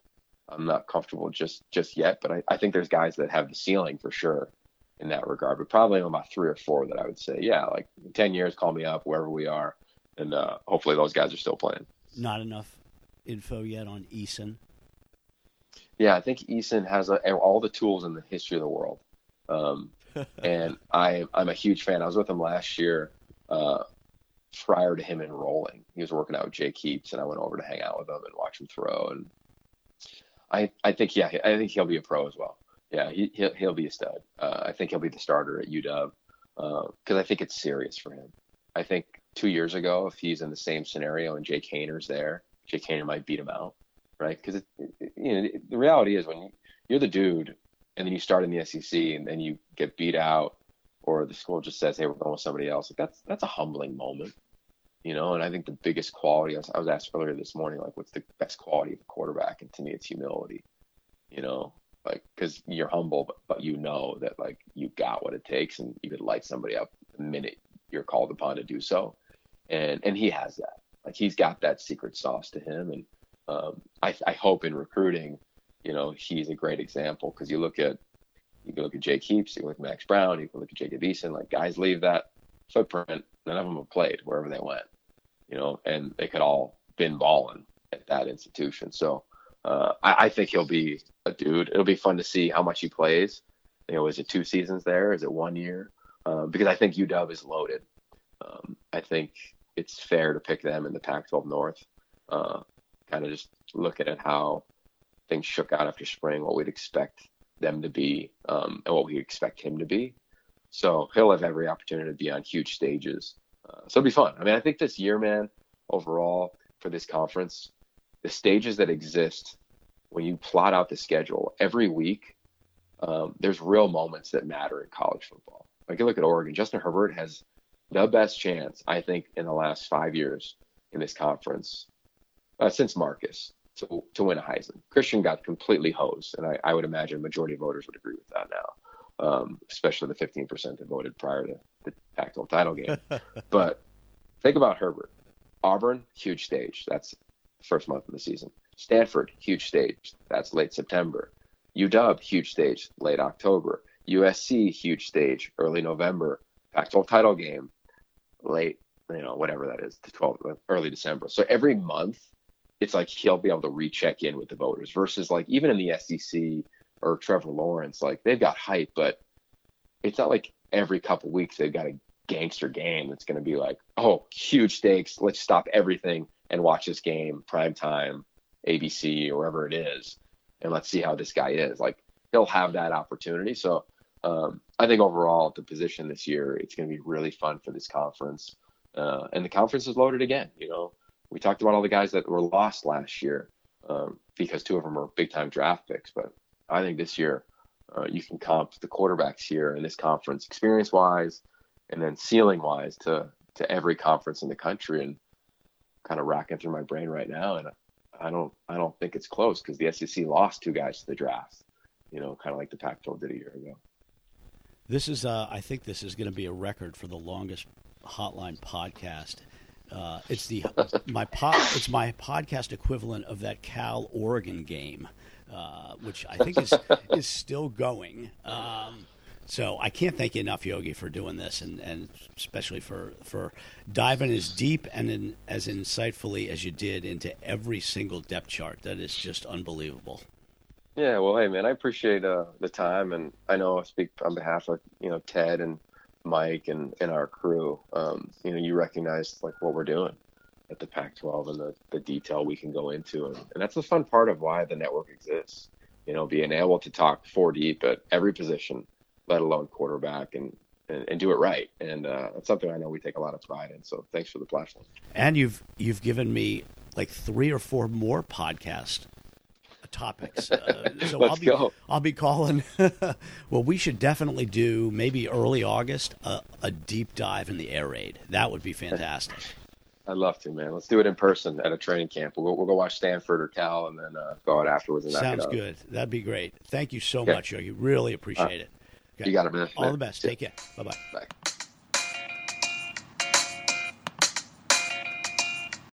I'm not comfortable just just yet. But I, I think there's guys that have the ceiling for sure in that regard. But probably about three or four that I would say, yeah, like in ten years, call me up wherever we are, and uh, hopefully those guys are still playing. Not enough info yet on Eason. Yeah, I think Eason has a, all the tools in the history of the world. Um, and I, I'm a huge fan. I was with him last year uh, prior to him enrolling. He was working out with Jake Heaps, and I went over to hang out with him and watch him throw. And I, I think, yeah, I think he'll be a pro as well. Yeah, he, he'll, he'll be a stud. Uh, I think he'll be the starter at U W because uh, I think it's serious for him. I think two years ago, if he's in the same scenario and Jake Hayner's there, Jake Haener might beat him out, right? Because you know the reality is when you, you're the dude and then you start in the S E C and then you get beat out, or the school just says, "Hey, we're going with somebody else." Like that's that's a humbling moment, you know. And I think the biggest quality I was, I was asked earlier this morning, like, what's the best quality of a quarterback? And to me, it's humility, you know, like because you're humble, but, but you know that like you got what it takes, and you could light somebody up the minute you're called upon to do so. And and he has that. Like he's got that secret sauce to him, and um, I I hope in recruiting, you know, he's a great example because you look at you can look at Jake Heaps, you can look at Max Brown, you can look at Jacob Eason. Like guys leave that footprint, none of them have played wherever they went, you know, and they could all been balling at that institution. So uh, I, I think he'll be a dude. It'll be fun to see how much he plays. You know, is it two seasons there? Is it one year? Um, because I think U W is loaded. Um, I think it's fair to pick them in the Pac twelve North. Uh, kind of just looking at how things shook out after spring, what we'd expect them to be, um, and what we expect him to be. So he'll have every opportunity to be on huge stages. Uh, so it'll be fun. I mean, I think this year, man, overall for this conference, the stages that exist when you plot out the schedule every week, um, there's real moments that matter in college football. Like you look at Oregon, Justin Herbert has the best chance, I think, in the last five years in this conference uh, since Marcus to to win a Heisman. Christian got completely hosed, and I, I would imagine a majority of voters would agree with that now, um, especially the fifteen percent that voted prior to the Pac twelve title game. But think about Herbert. Auburn, huge stage. That's the first month of the season. Stanford, huge stage. That's late September. U W, huge stage, late October. U S C, huge stage, early November. Pac twelve title game, late, you know, whatever that is, to twelve, early December. So every month, it's like he'll be able to recheck in with the voters versus like even in the S E C or Trevor Lawrence, like they've got hype, but it's not like every couple weeks they've got a gangster game that's going to be like, oh, huge stakes. Let's stop everything and watch this game, prime time, A B C, or wherever it is. And let's see how this guy is. Like he'll have that opportunity. So um, I think overall the position this year, it's going to be really fun for this conference. Uh, and the conference is loaded again. You know, we talked about all the guys that were lost last year um, because two of them are big time draft picks. But I think this year uh, you can comp the quarterbacks here in this conference experience wise and then ceiling wise to, to every conference in the country, and kind of racking through my brain right now. And I don't, I don't think it's close because the S E C lost two guys to the draft, you know, kind of like the Pac twelve did a year ago. This is, uh, I think this is going to be a record for the longest Hotline podcast. Uh, it's the my pod, it's my podcast equivalent of that Cal Oregon game, uh, which I think is is still going. Um, so I can't thank you enough, Yogi, for doing this, and, and especially for for diving as deep and in, as insightfully as you did into every single depth chart. That is just unbelievable. Yeah, well, hey, man, I appreciate uh, the time, and I know I speak on behalf of, you know, Ted and Mike and, and our crew. Um, you know, you recognize, like, what we're doing at the Pac twelve and the, the detail we can go into, and, and that's the fun part of why the network exists, you know, being able to talk four deep at every position, let alone quarterback, and, and, and do it right, and uh, that's something I know we take a lot of pride in, so thanks for the platform. And you've you've given me, like, three or four more podcasts topics. Uh, so Let's I'll be, go. I'll be calling. Well, we should definitely do maybe early August a, a deep dive in the air raid. That would be fantastic. I'd love to, man. Let's do it in person at a training camp. We'll, we'll go watch Stanford or Cal, and then uh, go out afterwards. And Sounds knock it good. That'd be great. Thank you so okay. much, Yogi. Really appreciate uh, it. Okay. You got it, man. All man. the best. See Take care. Bye-bye. Bye.